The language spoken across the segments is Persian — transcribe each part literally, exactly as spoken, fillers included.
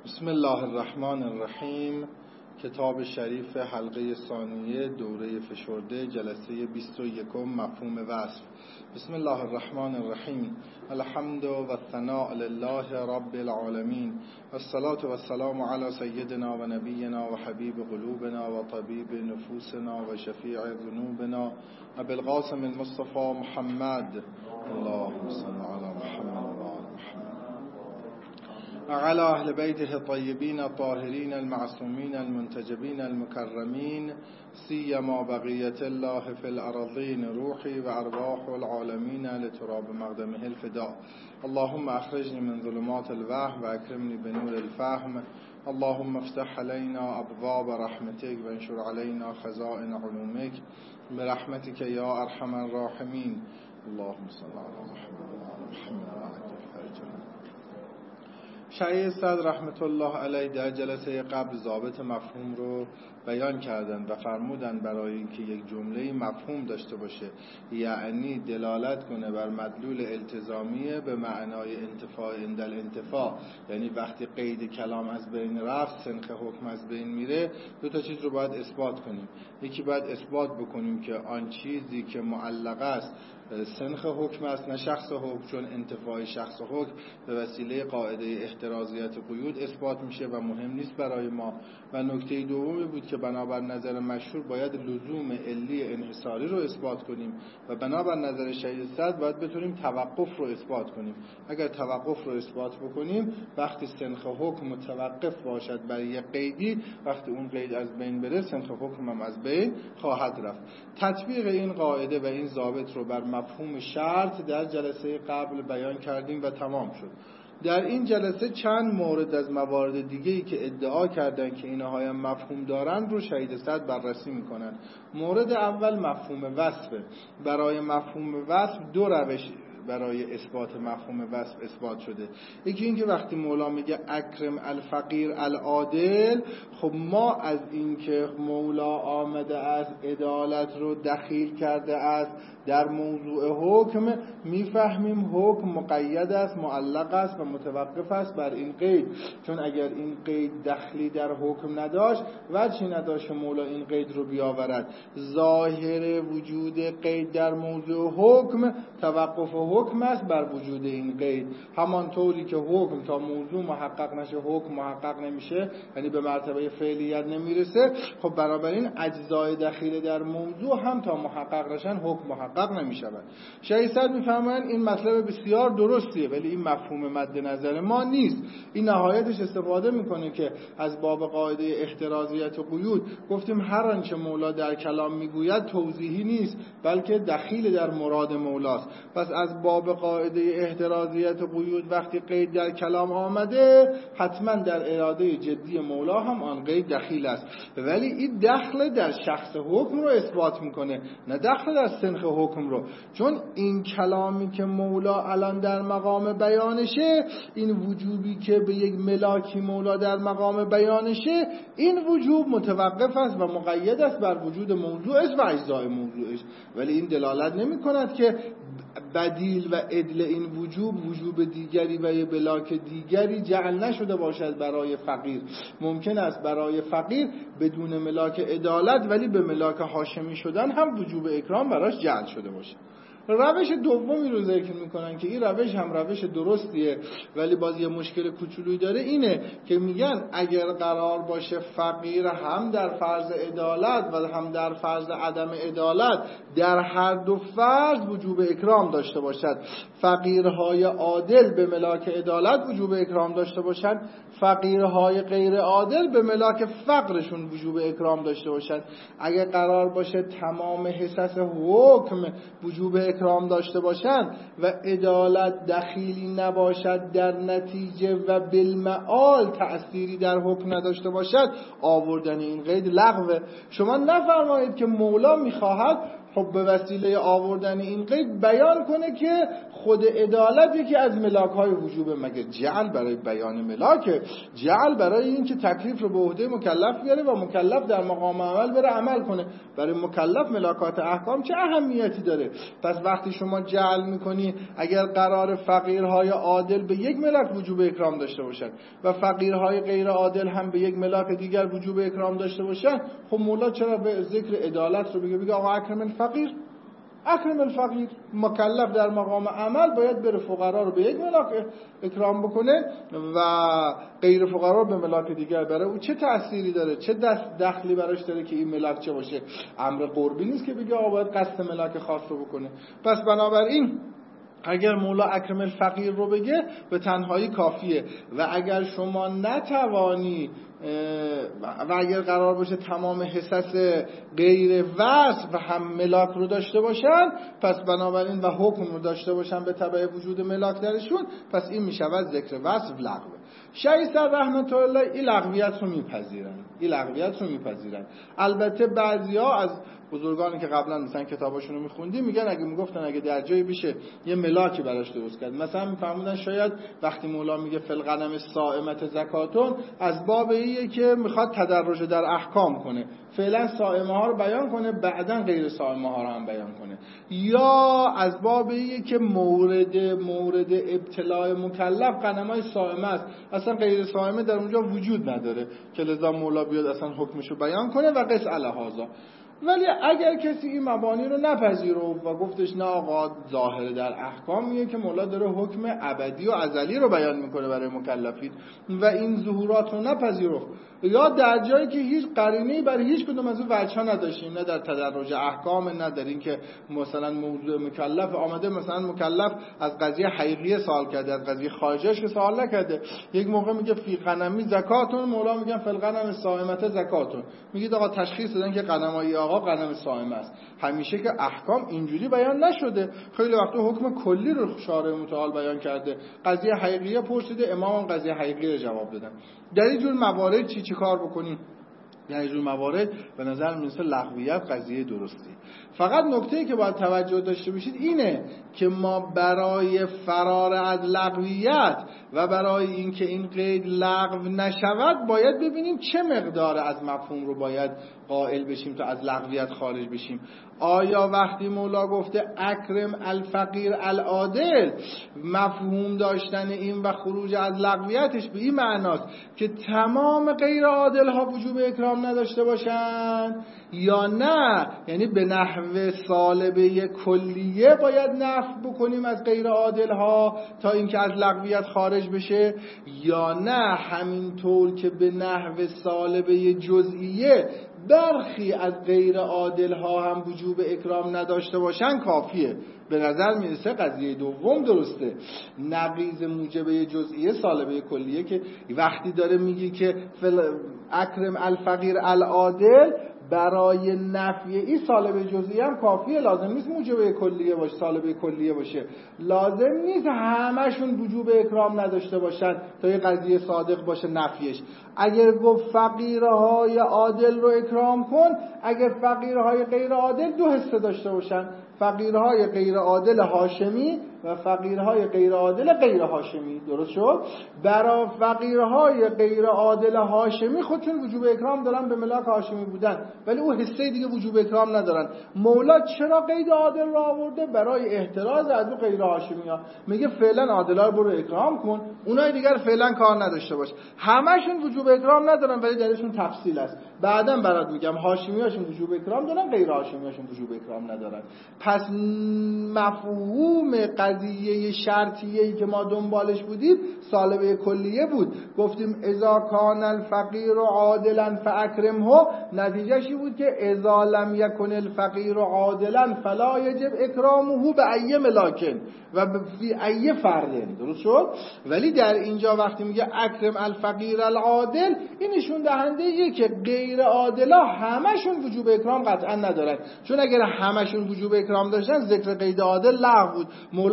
بسم الله الرحمن الرحیم. کتاب شریف حلقه ثانیه دوره فشرده جلسه بیست و یک مفهوم وصف. بسم الله الرحمن الرحیم. الحمد و الثناء لله رب العالمین و الصلاة و السلام علی سیدنا و نبینا و حبیب قلوبنا و طبیب نفوسنا و شفیع ذنوبنا و بالقاسم المصطفى محمد. اللهم صل علی محمد و آل محمد وعلى أهل بيته الطيبين الطاهرين المعصومين المنتجبين المكرمين سيما بقية الله في الأرضين روحي وأرواح العالمين لتراب مقدمه الفداء. اللهم أخرجني من ظلمات الوهم وأكرمني بنور الفهم. اللهم افتح علينا أبواب رحمتك وانشر علينا خزائن علومك برحمتك يا أرحم الراحمين. اللهم صل على محمد وعلى محمد وعجل فرجنا. شیخ صدر رحمت الله علیه در جلسه قبل ضابط مفهوم رو بیان کردن و فرمودن برای اینکه یک جمله مفهوم داشته باشه یعنی دلالت کنه بر مدلول التزامیه به معنای انتفاع اندل انتفاع، یعنی وقتی قید کلام از بین رفت سنخ حکم از بین میره، دو تا چیز رو باید اثبات کنیم. یکی باید اثبات بکنیم که آن چیزی که معلق است سنخ حکم است نه شخص حکم، چون انتفاع شخص حکم به وسیله قاعده احترازیت قیود اثبات میشه و مهم نیست برای ما. و نکته دومی بود که بنابر نظر مشهور باید لزوم علی انحصاری رو اثبات کنیم و بنابر نظر شیخ صدر باید بتونیم توقف رو اثبات کنیم. اگر توقف رو اثبات بکنیم وقتی سنخ حکم متوقف باشد برای یک قیدی، وقتی اون قید از بین بره سنخ حکم هم از بین خواهد رفت. تطبیق این قاعده و این ضابط رو بر مفهوم شرط در جلسه قبل بیان کردیم و تمام شد. در این جلسه چند مورد از موارد دیگه‌ای که ادعا کردن که اینها هم مفهوم دارن رو شهید صدر بررسی میکنن. مورد اول مفهوم وصفه. برای مفهوم وصف دو روش برای اثبات مفهوم وصف اثبات شده. یکی این که وقتی مولا میگه اکرم الفقیر العادل، خب ما از این که مولا آمده است عدالت رو دخیل کرده است در موضوع حکم، میفهمیم حکم مقید است، معلق است و متوقف است بر این قید، چون اگر این قید دخلی در حکم نداشت وجهی نداشت مولا این قید رو بیاورد. ظاهر وجود قید در موضوع حکم توقف حکم است بر وجود این قید. همانطوری که حکم تا موضوع محقق نشه حکم محقق نمیشه، یعنی به مرتبه فعلیت نمیرسه، خب بنابراین اجزای دخیل در موضوع هم تا محقق نشن حکم محقق نمیشود. شیخ صدر میفرمایند این مطلب بسیار درستیه ولی این مفهوم مد نظر ما نیست. این نهایتش استفاده میکنه که از باب قاعده احترازیت و قیود گفتیم هر آنچه مولا در کلام میگوید توضیحی نیست بلکه دخیل در مراد مولاست. پس از باب قاعده احترازیت و قیود وقتی قید در کلام آمده حتما در اراده جدی مولا هم آن قید دخیل است، ولی این دخل در شخص حکم رو اثبات میکنه نه دخل در سنخ حکم رو. چون این کلامی که مولا الان در مقام بیانشه، این وجوبی که به یک ملاکی مولا در مقام بیانشه، این وجوب متوقف است و مقید است بر وجود موضوعش و اجزای موضوعش، ولی این دلالت نمی کند که بدیل و عدل این وجوب وجوب دیگری و یه ملاک دیگری جعل نشده باشد برای فقیر. ممکن است برای فقیر بدون ملاک عدالت ولی به ملاک هاشمی شدن هم وجوب اکرام براش جعل شده باشه. روش دومی رو ذکر میکنن که این روش هم روش درستیه ولی باز یه مشکل کوچولویی داره، اینه که میگن اگر قرار باشه فقیر هم در فرض عدالت و هم در فرض عدم عدالت در هر دو فرض وجوب اکرام داشته باشد، فقیرهای عادل به ملاک عدالت وجوب اکرام داشته باشند، فقیرهای غیر عادل به ملاک فقرشون وجوب اکرام داشته باشند. اگر قرار باشه تمام حصص حکم وجوب اکرام داشته باشند و عدالت دخیلی نباشد در نتیجه و بالمعال تأثیری در حکم نداشته باشد، آوردن این قید لغوه. شما نفرمایید که مولا میخواهد خب به وسیله آوردن این قید بیان کنه که خود عدالت یکی از ملاک‌های وجوبه. مگه جعل برای بیان ملاکه؟ جعل برای این که تکلیف رو به عهده مکلف بیاره و مکلف در مقام عمل بره عمل کنه. برای مکلف ملاکات احکام چه اهمیتی داره؟ پس وقتی شما جعل میکنی اگر قرار فقیرهای عادل به یک ملاک وجوب اکرام داشته باشن و فقیرهای غیر عادل هم به یک ملاک دیگر وجوب اکرام داشته باشن، خب مولا چرا به ذکر عدالت رو بگه بگه آقا اکرم الفقیر؟ اکرم الفقیر مکلف در مقام عمل باید بره فقرا رو به یک ملاک اکرام بکنه و غیر فقرا رو به ملاک دیگر بره. او چه تأثیری داره؟ چه دست دخلی براش داره که این ملاک چه باشه؟ امر قربی نیست که بگه آقا باید قصد ملاک خاص رو بکنه. پس بنابراین اگر مولا اکرم الفقیر رو بگه به تنهایی کافیه و اگر شما نتوانی و اگر قرار باشه تمام حصص غیر وصف و هم ملاک رو داشته باشن، پس بنابراین و حکم رو داشته باشن به تبع وجود ملاک درشون، پس این میشود ذکر وصف لغوه. شایسته رحمت الله این لغویت رو میپذیرن این لغویت رو میپذیرن البته بعضیا از بزرگانی که قبلا مثلا کتاباشون رو میخوندیم میگن اگه میگفتن اگه در جایی بشه یه ملاکی براش درست کرد، مثلا میفهمودن شاید وقتی مولا میگه فلغنم صائمت زکاتون از باب ایه که میخواد تدرج در احکام کنه، فعلا صائمه ها رو بیان کنه بعدن غیر صائمه ها رو هم بیان کنه، یا از باب ایه که مورد مورد ابتلاع مکلف غنمای صائمه است، اصلا غیر صائمه در اونجا وجود نداره که لذا مولا بیاد اصلا حکمشو بیان کنه و قص الهازا. ولی اگر کسی این مبانی رو نپذیرفت و گفتش نه آقا ظاهر در احکام میگه که مولا داره حکم ابدی و ازلی رو بیان میکنه برای مکلفین و این ظهورات رو نپذیرفت، یا در جایی که هیچ قرینه‌ای برای هیچ کدوم از اون وجه‌ها نداشتیم، نه در تدرج احکام، نه در این که مثلا موضوع مکلف آمده مثلا مکلف از قضیه حقیقی سوال کرده از قضیه خارجش که سوال نکرده، یک موقع میگه فی غنمی زکاتون، مولا میگن فی الغنم صائمت زکاتون، میگید آقا تشخیص دادن که غنمای آقا غنم صائم است. همیشه که احکام اینجوری بیان نشده، خیلی وقتا حکم کلی رو شارع متعال بیان کرده، قضیه حقیقیه پرسیده امام قضیه حقیقی رو جواب دادن. در این جور موارد چی چی کار بکنیم؟ در این جور موارد به نظر میرسه لغویت قضیه درستی. فقط نکته‌ای که باید توجه داشته باشید اینه که ما برای فرار از لغویت و برای اینکه این قید لغو نشود باید ببینیم چه مقدار از مفهوم رو باید قائل بشیم تا از لغویت خارج بشیم. آیا وقتی مولا گفته اکرم الفقیر العادل مفهوم داشتن این و خروج از لغویتش به این معناست که تمام غیر عادل ها وجوب اکرام نداشته باشن، یا نه یعنی به نحو سالبه کلیه باید نفی بکنیم از غیر عادل ها تا اینکه از لغویت خارج بشه، یا نه همینطور که به نحو سالبه جزئیه برخی از غیر عادل ها هم وجوب اکرام نداشته باشن کافیه. به نظر میرسه قضیه دوم درسته، نقیض موجبه جزئیه سالبه کلیه که وقتی داره میگی که اکرم الفقیر العادل برای نفی این سالبه جزئیه هم کافیه، لازم نیست موجبه کلیه باشه سالبه کلیه باشه، لازم نیست همشون وجوب اکرام نداشته باشن تا یه قضیه صادق باشه نفیش. اگر گفت فقیرهای عادل رو اکرام کن، اگر فقیرهای غیر عادل دو حصه داشته باشن، فقیرهای غیر عادل هاشمی و فقیرهای غیر عادل غیر هاشمی، درست شد؟ برای فقیرهای غیر عادل هاشمی خودشون وجوب اکرام دارن به ملاک هاشمی بودن، ولی اون حصه دیگه وجوب اکرام ندارن. مولا چرا قید عادل را آورده؟ برای احتراز از اون غیر هاشمی ها. میگه فعلا عادلا رو برو اکرام کن، اونای دیگر فعلا کار نداشته باش. همشون وجوب اکرام ندارن ولی درشون تفصیل است، بعداً برات میگم هاشمی هاشون وجوب اکرام دارن غیر هاشمی هاشون وجوب اکرام ندارن. پس مفهوم قضیه شرطیه‌ای که ما دنبالش بودیم سالبه کلیه بود، گفتیم اذا کان الفقیر عادلا فاکرمه، نتیجه‌ش بود که اذا لم یکن الفقیر عادلا فلا یجب اکرامه به ای ملاکن و فی ای فرد، درست شد؟ ولی در اینجا وقتی میگه اکرم الفقیر العادل این نشون دهنده ایه که غیر عادلا همشون وجوب اکرام قطعا ندارن، چون اگر همشون وجوب اکرام داشتن ذکر قید عادل لغو بود. مولا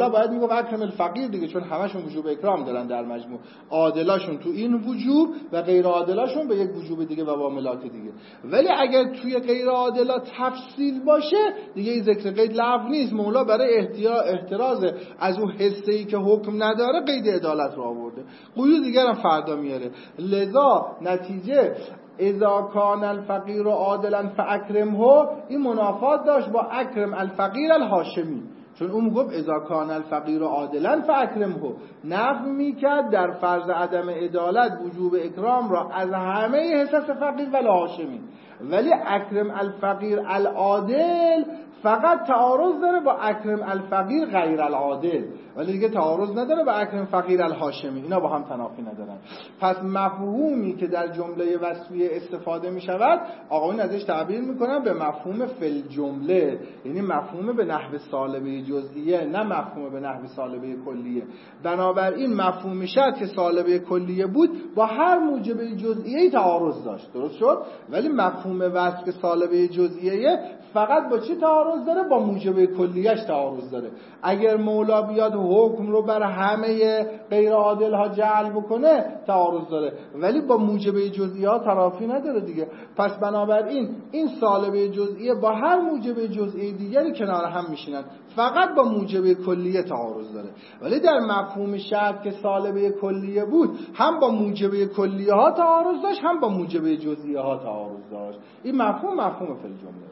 عادلا باید میگفت اکرم الفقیر دیگه، چون همشون وجوب اکرام دارن در مجموع، عادلاشون تو این وجوب و غیر عادلاشون به یک وجوب دیگه و معاملات دیگه. ولی اگر توی غیر عادلا تفصیل باشه دیگه این ذکر قید لغو نیست. مولا برای احتراز از اون حسه‌ای که حکم نداره قید عدالت رو آورده. قیود دیگر هم فردا میاره. لذا نتیجه اذا کان الفقیر عادلا فاکرمه این منافات داشت با اکرم الفقیر الهاشمی، چون اون گفت اذا کان الفقیر عادلا فاکرمه، نفی میکرد در فرض عدم عدالت وجوب اکرام را از همه حصص فقیر و هاشمی. ولی اکرم الفقیر العادل فقط تعارض داره با اکرم الفقیر غیر العادل، ولی دیگه تعارض نداره با اکرم فقیر الهاشمی. اینا با هم تنافی ندارن. پس مفهومی که در جمله وصفیه استفاده می شود آقایون ازش تعبیر میکنن به مفهوم فل جمله، یعنی مفهوم به نحو سالبه جزئیه، نه مفهوم به نحو سالبه کلیه. بنابراین مفهوم شرط که سالبه کلیه بود با هر موجبه جزئیه تعارض داشت، درست شد؟ ولی مفهوم وصف که سالبه جزئیه فقط با چی تعارض داره؟ با موجبه کلیهش تعارض داره. اگر مولا بیاد حکم رو بر همه غیر عادل ها جعل بکنه تعارض داره، ولی با موجبه جزئیه ها ترافی نداره دیگه. پس بنابراین این سالبه جزئیه با هر موجبه جزئی دیگری کنار هم میشینن، فقط با موجبه کلیه تعارض داره. ولی در مفهوم شرط که سالبه کلیه بود هم با موجبه کلیه ها تعارض داشت هم با موجبه جزئیه ها تعارض داشت. این مفهوم مفهوم فی الجمله.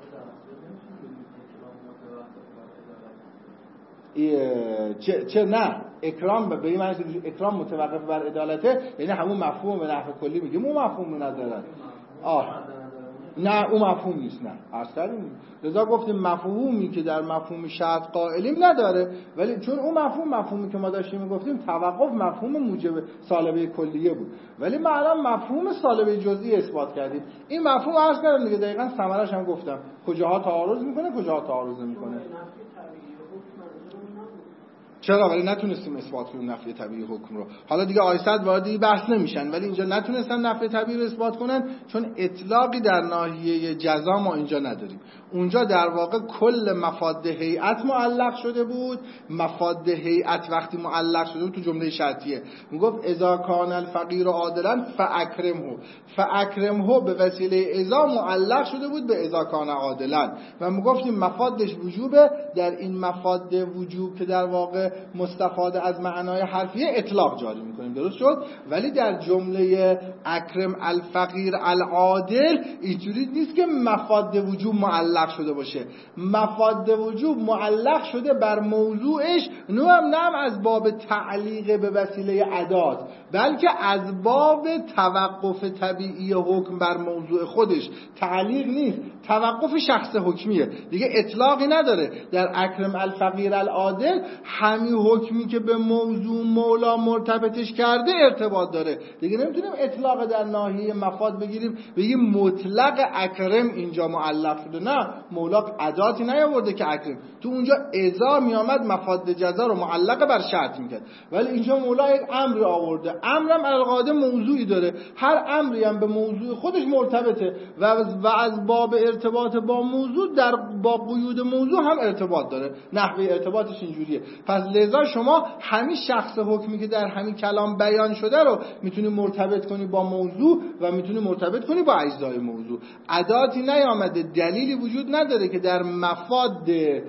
چه چه نه اکرام به این معنی که اکرام متوقف بر عدالته، یعنی همون مفهوم به نحو کلی میگیم اون مفهوم نداره. آه نه اون مفهوم نیست، نه اصلا نیست. لذا گفتیم مفهومی که در مفهوم شرط قائلیم نداره، ولی چون اون مفهوم مفهومی که ما داشتیم میگفتیم توقف مفهوم موجب سالبه کلیه بود، ولی ما الان مفهوم سالبه جزئی اثبات کردیم. این مفهوم عرض کردم دیگه، دقیقاً ثمرش هم گفتم کجاها تعارض میکنه کجاها تعارض نمیکنه. چرا؟ ولی نتونستیم اثبات کنیم نفی طبیعی حکم رو. حالا دیگه آیسد وارد این بحث نمیشن، ولی اینجا نتونستن نفی طبیعی رو اثبات کنن چون اطلاقی در ناحیه جزا ما اینجا نداریم. اونجا در واقع کل مفاد هیئت معلق شده بود. مفاد هیئت وقتی معلق شده بود تو جمله شرطیه میگفت اذا کان الفقیر عادلا فاکرمه، فاکرمه به وسیله اذا معلق شده بود به اذا کان عادلا و میگفتیم مفادش وجوبه. در این مفاد وجوب که در واقع مستفاده از معنای حرفیه اطلاق جاری میکنیم، درست شد؟ ولی در جمله اکرم الفقیر العادل اینجوری نیست که مفاد وجوب معلق شده باشه. مفاد وجوب معلق شده بر موضوعش، نو هم نم از باب تعلیق به وسیله ادات، بلکه از باب توقف طبیعی حکم بر موضوع خودش. تعلیق نیست، توقف شخص حکمیه دیگه، اطلاقی نداره. در اکرم الفقیر العادل همین حکمی که به موضوع مولا مرتبطش کرده ارتباط داره دیگه. نمیتونیم اطلاق در ناحیه مفاد بگیریم بگیم مطلق اکرم اینجا معلق شده، نه مولا اداتی نیاورده که اکرم، تو اونجا اذا میامد مفاد جزا رو معلق بر شرط میکرد، ولی اینجا مولا یک امر آورده. امرم القاعده موضوعی داره، هر امری هم به موضوع خودش مرتبطه و از باب ارتباط با موضوع در با قیود موضوع هم ارتباط داره. نحوه ارتباطش اینجوریه. پس لذا شما همین شخص حکمی که در همین کلام بیان شده رو میتونی مرتبط کنی با موضوع و میتونی مرتبط کنی با اجزای موضوع. اداتی نیامده، دلیلی وجود نداره که در مفاد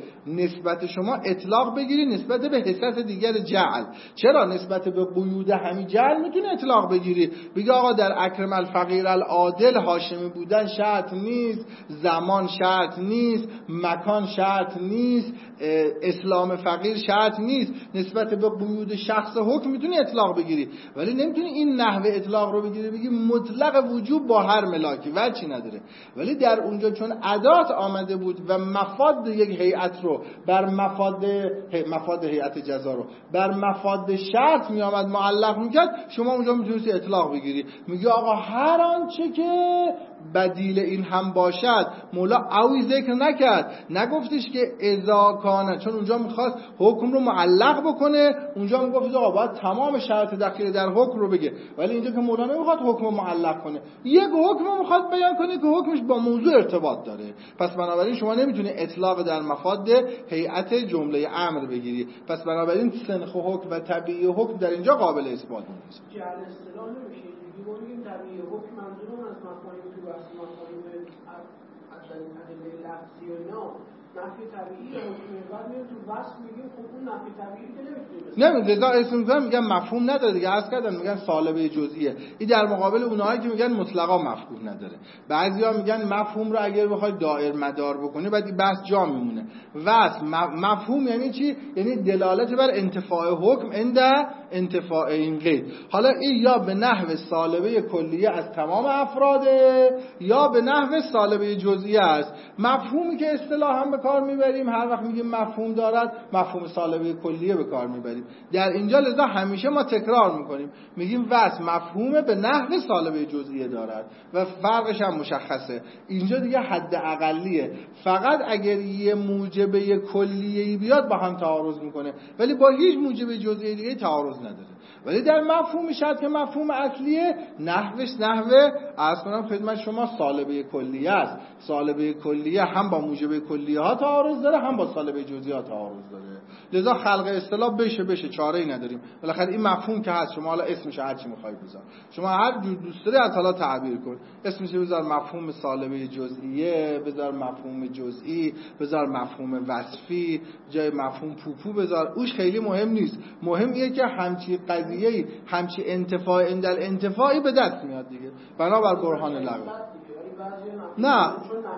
نسبت شما اطلاق بگیری نسبت به حصص دیگر جعل. چرا؟ نسبت به قیود همین جعل میتونی اطلاق بگیری، بگی آقا در اکرم الفقیر العادل هاشمی بودن شرط نیست، زمان شرط نیست، مکان شرط نیست، اسلام فقیر شرط نیست. نسبت به قیود شخص حکم میتونی اطلاق بگیری، ولی نمیتونی این نحوه اطلاق رو بگیری بگی مطلق وجوب با هر ملاکی، وجهی نداره. ولی در اونجا چون ادات آمده بود و مفاد یک هیئت رو بر مفاد مفاد هیئت جزا رو بر مفاد شرط می آمد معلق میکرد، شما اونجا میتونستی اطلاق بگیری، میگی آقا هر آنچه که بدیل این هم باشد مولا اوی ذکر نکرد، نگفتش که اذا کان، چون اونجا میخواست حکم رو معلق بکنه، اونجا میگفت آقا باید تمام شرط دخیل در حکم رو بگه، ولی اینجا که مولا نمیخواد حکم رو معلق کنه، یک حکم رو میخواد بیان کنه که حکمش با موضوع ارتباط داره. پس بنابراین شما نمیتونی اطلاق در مفاد هیئت جمله امر بگیری، پس بنابراین سنخ حکم و طبیعی حکم در اینجا قابل اثبات نیست. جعل اصطلاح نمیشه دیگه، بگیم طبیعی حکم منظورم از مفاهیم تو بحث مفاهیم ادله لفظی و اینا نفی طبیعی حکم، بعد میاد تو وصف میگیم خب اون نفی طبیعی که نمیتونه نمیدونم اسم میگن میگن مفهوم نداره دیگه، عرض کردن میگن سالبه جزئیه. این در مقابل اونایی که میگن مطلقا مفهوم نداره. بعضیا میگن مفهوم رو اگر بخوای دائر مدار بکنی بعد این بحث جا میمونه. وصف مفهوم یعنی چی؟ یعنی دلالت بر انتفاع حکم عند انتفاع این قید. حالا این یا به نحو سالبه کلیه از تمام افراده یا به نحو سالبه جزئیه است. مفهومی که اصطلاحا به کار میبریم هر وقت میگیم مفهوم دارد، مفهوم سالبه کلیه به کار میبریم. در اینجا لذا همیشه ما تکرار میکنیم، میگیم وصف مفهومه به نحو سالبه جزئیه دارد و فرقش هم مشخصه. اینجا دیگه حد اقلیه، فقط اگر یه موجبه کلیه‌ای بیاد با هم تعارض میکنه، ولی با هیچ موجبه جزئیه دیگه تعارض نداره. ولی در مفهوم شرط که مفهوم اصلیه نحوش نحوه عرض کنم خدمت شما سالبه کلیه است. سالبه کلیه هم با موجبه کلیه ها تعارض داره هم با سالبه جزئیه ها تعارض داره. لذا خلق اصطلاح بشه بشه چاره‌ای نداریم. بالاخره این مفهوم که هست، شما حالا اسمش هر چی می‌خوای بذار، شما هر جور دوست داری از حالا تعبیر کن، اسمش بذار مفهوم سالبه جزئیه، بذار مفهوم جزئی، بذار مفهوم وصفی، جای مفهوم پوپو بذار، اوش خیلی مهم نیست. مهم اینه که همچی قضیه‌ای همچی انتفاع اندل انتفاعی به دست میاد دیگه، بنابر برهان لغو. نه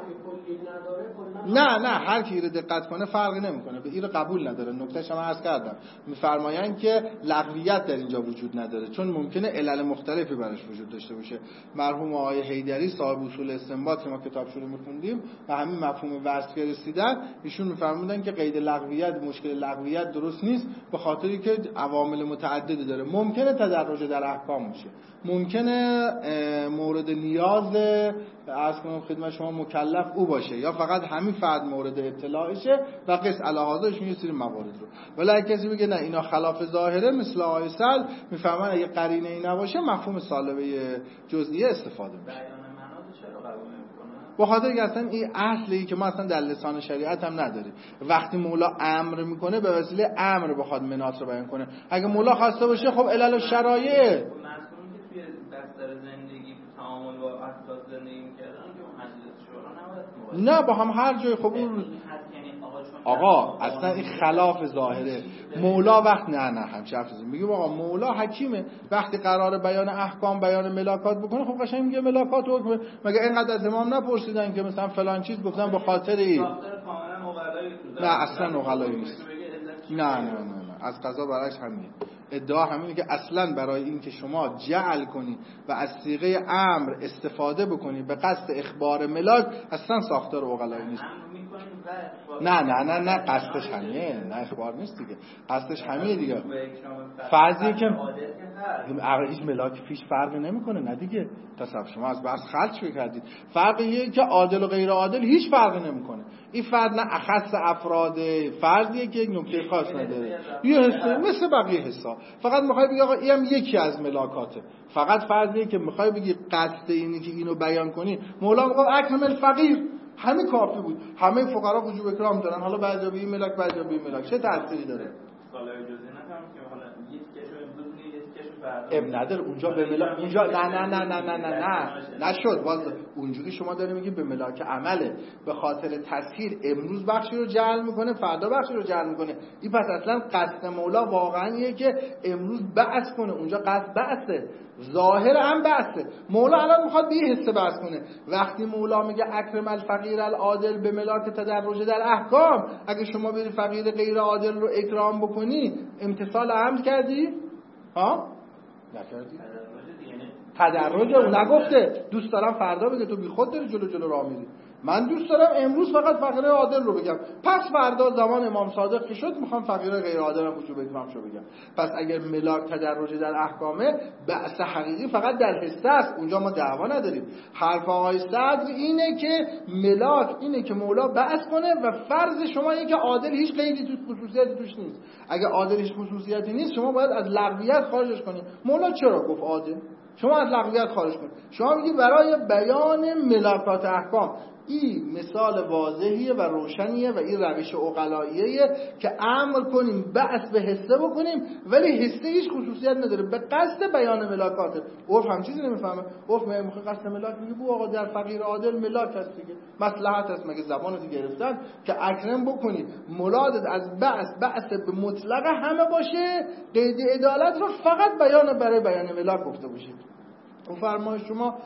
نه نه هر کی رو دقت کنه فرقی نمیکنه، به این رو قبول نداره. نکتهش هم عرض کردم، میفرمایند که لغویت در اینجا وجود نداره، چون ممکنه علل مختلفی براش وجود داشته باشه. مرحوم آقای حیدری صاحب اصول استنباط که ما کتابشون رو میخوندیم و همین مفهوم وصف رسیدن، ایشون میفرمودن که قید لغویت مشکل لغویت درست نیست، به خاطری که عوامل متعددی داره. ممکنه تدرج در احکام باشه، ممکنه مورد نیاز عرض کنم خدمت شما مکلف او باشه، یا فقط همین فرد مورد اطلاعشه و قص علاوه‌اش یه سری موارد رو. ولی اگه کسی بگه نه اینا خلاف ظاهره، مثل آقای سل میفهمن اگه قرینه ای نباشه مفهوم سالبه جزئیه استفاده میشه. به خاطر که اصلا این اصلی که ما اصلا در لسان شریعت هم نداریم. وقتی مولا امر میکنه به وسیله امر بخواد مناط رو بیان کنه. اگه مولا خواسته باشه خب علل و شرایع نه با هم هر جای خب اون آقا اصلا این خلاف ظاهره. مولا وقت نه نه همچه حرف زدیم میگه آقا مولا حکیمه، وقتی قرار بیان احکام بیان ملاکات بکنه خب قشنگ میگه ملاکات حکمه. مگه اینقدر از امام نپرسیدن که مثلا فلان چیز گفتن به خاطر این؟ نه اصلا اغلایی نیست. نه نه نه نه از قضا برعکس همینه. ادعا همینه که اصلا برای این که شما جعل کنی و از صیغه امر استفاده بکنی به قصد اخبار ملاک اصلا ساختار عقلایی نیست. نه نه نه نه قصدش همینه، نه اخبار نیست دیگه، قصدش همینه دیگه. فرضیه که هیچ ملاک پیش فرقی نمیکنه، نه دیگه تصور شما از بحث خلط شو کردید. فرقیه که عادل و غیر عادل هیچ فرقی نمیکنه. این فرد نه اخص افراده، فردیه که یک نکته خاص نداره، یه حسه مثل بقیه حسا. فقط میخوای بگی آقا اینم یکی از ملاکاته، فقط فرضیه که میخوای بگی قصد اینی که اینو بیان کنی. مولا میگه اکرم الفقیر، همه کافی بود، همه فقرا وجوب اکرام دارن، حالا بعضیا به این ملاک بعضیا به این ملاک چه تأثیری داره؟ سالای جزئی نکنم که حالا یک کشو امروز یک کشو اب نداره اونجا به ملاک اونجا نه نه نه نه نه نه نه نشد. باز اونجوری شما داری میگی به ملاک عمله، به خاطر تسهیل امروز بخشی رو جعل میکنه فردا بخشی رو جعل میکنه. این پس اصلا قصد مولا واقعا اینه که امروز بعث کنه، اونجا قصد بعثه، ظاهر هم بعثه. مولا الان میخواد به یه حصه بعث کنه. وقتی مولا میگه اکرم الفقیر العادل به ملاک تدرج در احکام، اگه شما بری فقیر غیر عادل رو اکرام بکنی امتثال امر کردی؟ ها؟ نکردی؟ تدرج رو نگفته، دوست دارم فردا بگه تو بی خود داری جلو جلو راه میری. من دوست دارم امروز فقط فقیره عادل رو بگم، پس فردا زمان امام صادق که شد میخوام فقیره غیر عادل هم وجوب اتمام شو بگم. پس اگر ملاک تدرجی در احکامه، بحث حقیقی فقط در حسه است، اونجا ما دعوا نداریم. حرف آقای صدر اینه که ملاک اینه که مولا بحث کنه و فرض شما اینه که عادل هیچ قیدی تو خصوصیتی توش نیست. اگر عادل هیچ خصوصیتی نیست شما باید از لغویت خارجش کنید. مولا چرا گفت عادل؟ شما از لغویت خارج کنید. شما میگی برای بیان ملاکات احکام. این مثال واضحیه و روشنیه و این روش عقلاییه که امر کنیم بحث به حسه بکنیم، ولی حسه هیچ خصوصیت نداره، به قصد بیان ملاکاته. عرف هم چیزی نمیفهمه. عرف میگه قصد ملاک، میگه بو آقا در فقیر عادل ملاک هست دیگه، مصلحت هست. مگه زبانت گرفتن که اکرم بکنی مرادت از بحث بحث به مطلق همه باشه، قید عدالت رو فقط بیان برای بیان ملاک گفته باشید. اون فرمایش شما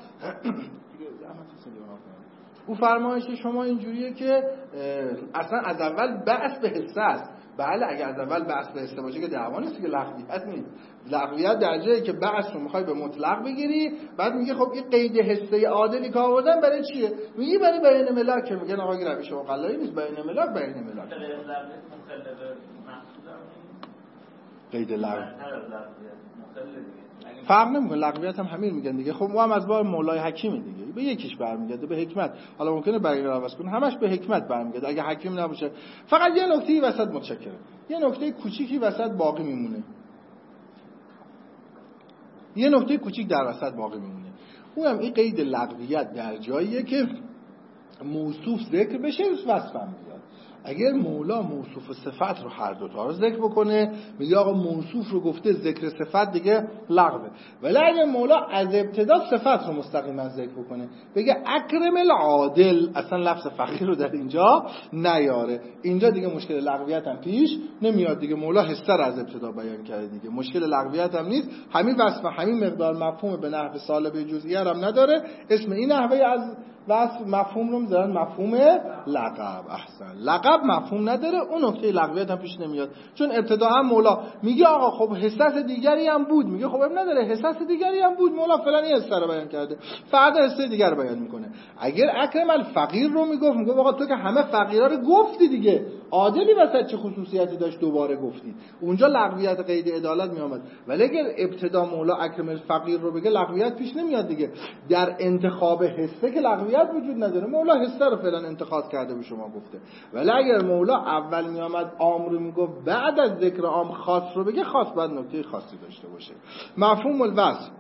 او فرمایش شما اینجوریه که اصلا از اول بحث به حسه است. بله اگه از اول بحث به حسه باشه که دعوا نیست که لغویت نیست. لغویت در جایی که بحث رو میخوای به مطلق بگیری، بعد میگه خب این قید حسه عادلی که آوردن برای چیه؟ میگه برای بیان ملاک، که میگن آقا این روش عقلایی نیست، بیان ملاک بیان ملاک. قید لغو فرق نمیکنه، لغویت هم همین میگن دیگه. خب ما هم از باب مولای حکیمی دیگه، به یکیش برمیگرده، به حکمت. حالا ممکنه برای عوض کنه، همش به حکمت برمیگرده. اگه حکیم نباشه فقط یه نکته‌ای وسط متشکره، یه نکته کوچیکی وسط باقی میمونه، یه نکته کوچیک در وسط باقی میمونه. اونم این قید لغویت در جاییه که موصوف ذکر بشه وصف هم بیاد. اگر مولا موصوف و صفت رو هر دوتا رو ذکر بکنه، میگه آقا موصوف رو گفته ذکر صفت دیگه لغوه. ولی اگر مولا از ابتدا صفت رو مستقیما ذکر بکنه، بگه اکرم العادل، اصلا لفظ فقیر رو در اینجا نیاره، اینجا دیگه مشکل لغویت هم پیش نمیاد دیگه. مولا حسه رو از ابتدا بیان کرده دیگه، مشکل لغویت هم نیست. همین وصف همین مقدار مفهوم به نحو سالبه جزئیه هم نداره. اسم این نحوه از وصف مفهوم رو میذارن مفهوم لقب. احسن، لقب مفهوم نداره، اون نکته لغویت هم پیش نمیاد، چون ابتدا هم مولا میگه آقا خب حساس دیگری هم بود، میگه خب اب نداره حساس دیگری هم بود، مولا فلانی حسه رو بیان کرده، فردا حسه دیگر رو بیان میکنه. اگر اکرم الفقیر رو میگفت، میگه آقا تو که همه فقیرا رو گفتی دیگه، عادلی وسط چه خصوصیتی داشت دوباره گفتی، اونجا لغویت قید عدالت میامد. ولی اگر ابتدا مولا اکرم الفقیر رو بگه لغویت پیش نمیاد دیگه. در انتخاب حسه که لغویت وجود نداره، مولا حسه رو فعلا انتخاب کرده به شما گفته. ولی اگر مولا اول میامد عام رو میگفت، بعد از ذکر عام خاص رو بگه، خاص بعد نکته خاصی داشته باشه. مفهوم الوصف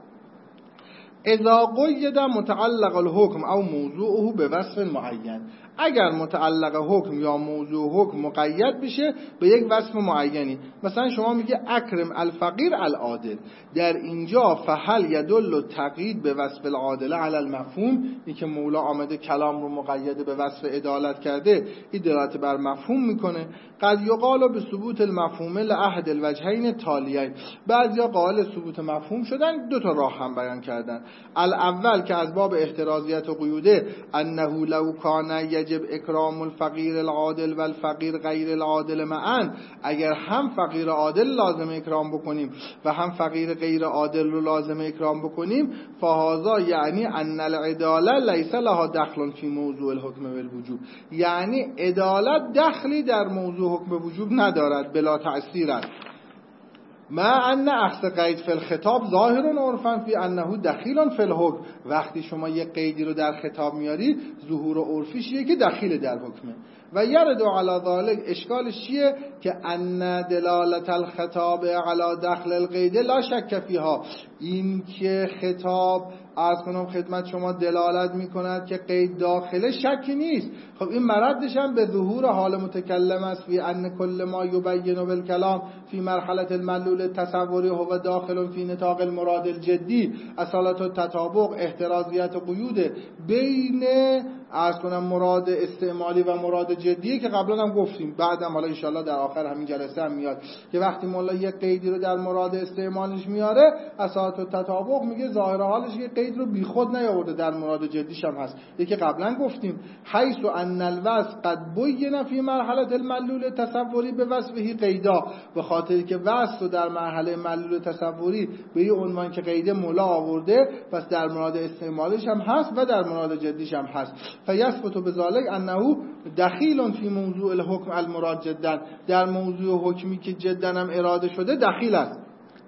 اذا قید متعلق الحکم او موضوعه به وصف معین، اگر متعلق حکم یا موضوع حکم مقید بشه به یک وصف معینی، مثلا شما میگه اکرم الفقیر العادل، در اینجا فهل یدل التقیید به وصف العادل علی المفهوم، این که مولا آمده کلام رو مقید به وصف عدالت کرده، این دلالت بر مفهوم میکنه. قد یقال به ثبوت المفهوم لاحد الوجهین تالیین، بعضیا قائل ثبوت مفهوم شدن، دو تا راه هم بیان کردن. الاول که از باب احترازیت و قیوده، انه لو کان یجب اکرام الفقیر العادل و الفقیر غیر العادل معا، اگر هم فقیر عادل لازم اکرام بکنیم و هم فقیر غیر عادل رو لازم اکرام بکنیم، فهذا یعنی ان العداله لیس لها دخل فی موضوع الحکم والوجوب، یعنی عدالت دخلی در موضوع حکم وجوب ندارد، بلا تأثیر است. ما ان اخذ قید فی الخطاب ظاهر عرفا فی انه دخیل فی الحکم، وقتی شما یک قیدی رو در خطاب میاری، ظهور عرفیش که دخیل در حکمه. و یرد علی ذلک، اشکالش چیه؟ که ان دلالت الخطاب علی دخل القید لا شک فیها، این که خطاب از کنم خدمت شما دلالت میکند که قید داخله شکی نیست. خب این مردش هم به ظهور حال متکلم است، فی ان کل ما یبین بالکلام فی مرحله المعلول تصوری هو داخل فی نطاق المراد الجدی، اصالت التطابق احترازیت و قیود بین از کنم مراد استعمالی و مراد جدیه که قبلا هم گفتیم، بعدم حالا انشالله در آخر همین جلسه هم میاد که وقتی مولا یک قیدی رو در مراد استعمالش میاره، اساس التطابق میگه ظاهر حالش که قید رو بیخود نیاورده، در مراد جدیش هم هست. یکی قبلا گفتیم حیث ان الوصف قد بین فی مرحله المعلول تصوری به وصفه قیدا، به خاطری که وصف رو در مرحله معلول تصوری به این عنوان که قید مولا آورده، پس در مراد استعمالش هم هست و در مراد جدیش هم هست. فیثبت بذلک انه دخیل فی موضوع الحکم المراد جدا، در موضوع حکمی که جدا هم اراده شده دخیل است.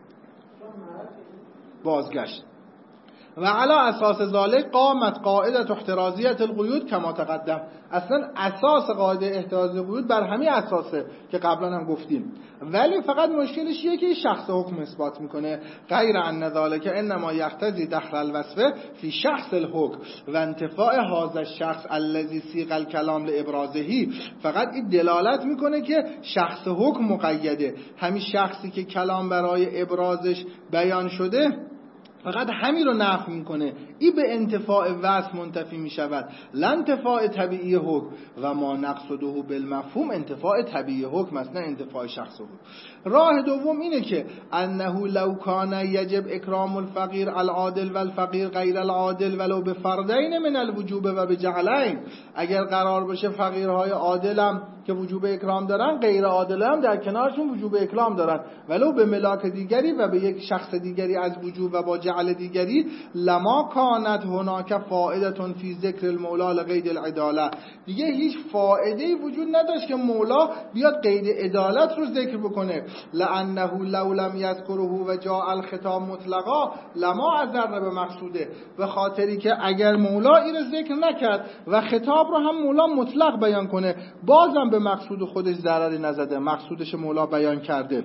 بازگشت و علی اساس ذلك قامت قاعده احترازیت القیود کما تقدم. اصلا اساس قاعده احترازی قیود بر همین اساسه که قبلا هم گفتیم، ولی فقط مشکلش اینه که شخص حکم اثبات میکنه. غیر ان ذلك انما یقتضی دخل الوصف فی شخص الحکم و انتفاع هذا الشخص الذي سیغ الکلام لابرازه. فقط این دلالت میکنه که شخص حکم مقیده، همین شخصی که کلام برای ابرازش بیان شده فقط همین رو نفی میکنه. این به انتفاع وصف منتفی میشود، لا انتفاع طبیعی حکم و ما نقصده بالمفهوم انتفاع طبیعی حکم است، نه انتفاع شخص حکم. راه دوم اینه که انه لو کان یجب اکرام الفقیر العادل و الفقیر غیر العادل ولو به فردین من الوجوب و به جعلین، اگر قرار باشه فقیرهای عادلم که وجوب اکرام دارن، غیر عادل هم در کنارشون وجوب اکرام دارن، ولو به ملاک دیگری و به یک شخص دیگری از وجوب و با جعل دیگری، لما کانت هناک فائده فی ذکر المولا لقید العداله. دیگه هیچ فائده‌ای وجود نداشت که مولا بیاد قید عدالت رو ذکر بکنه. لانه لو لم یذکره و جاء الخطاب مطلقا لما اضر به مقصوده، به خاطری که اگر مولا این رو ذکر نکرد و خطاب رو هم مولا مطلق بیان کنه، بازم به مقصود خودش ضرری نزده، مقصودش مولا بیان کرده.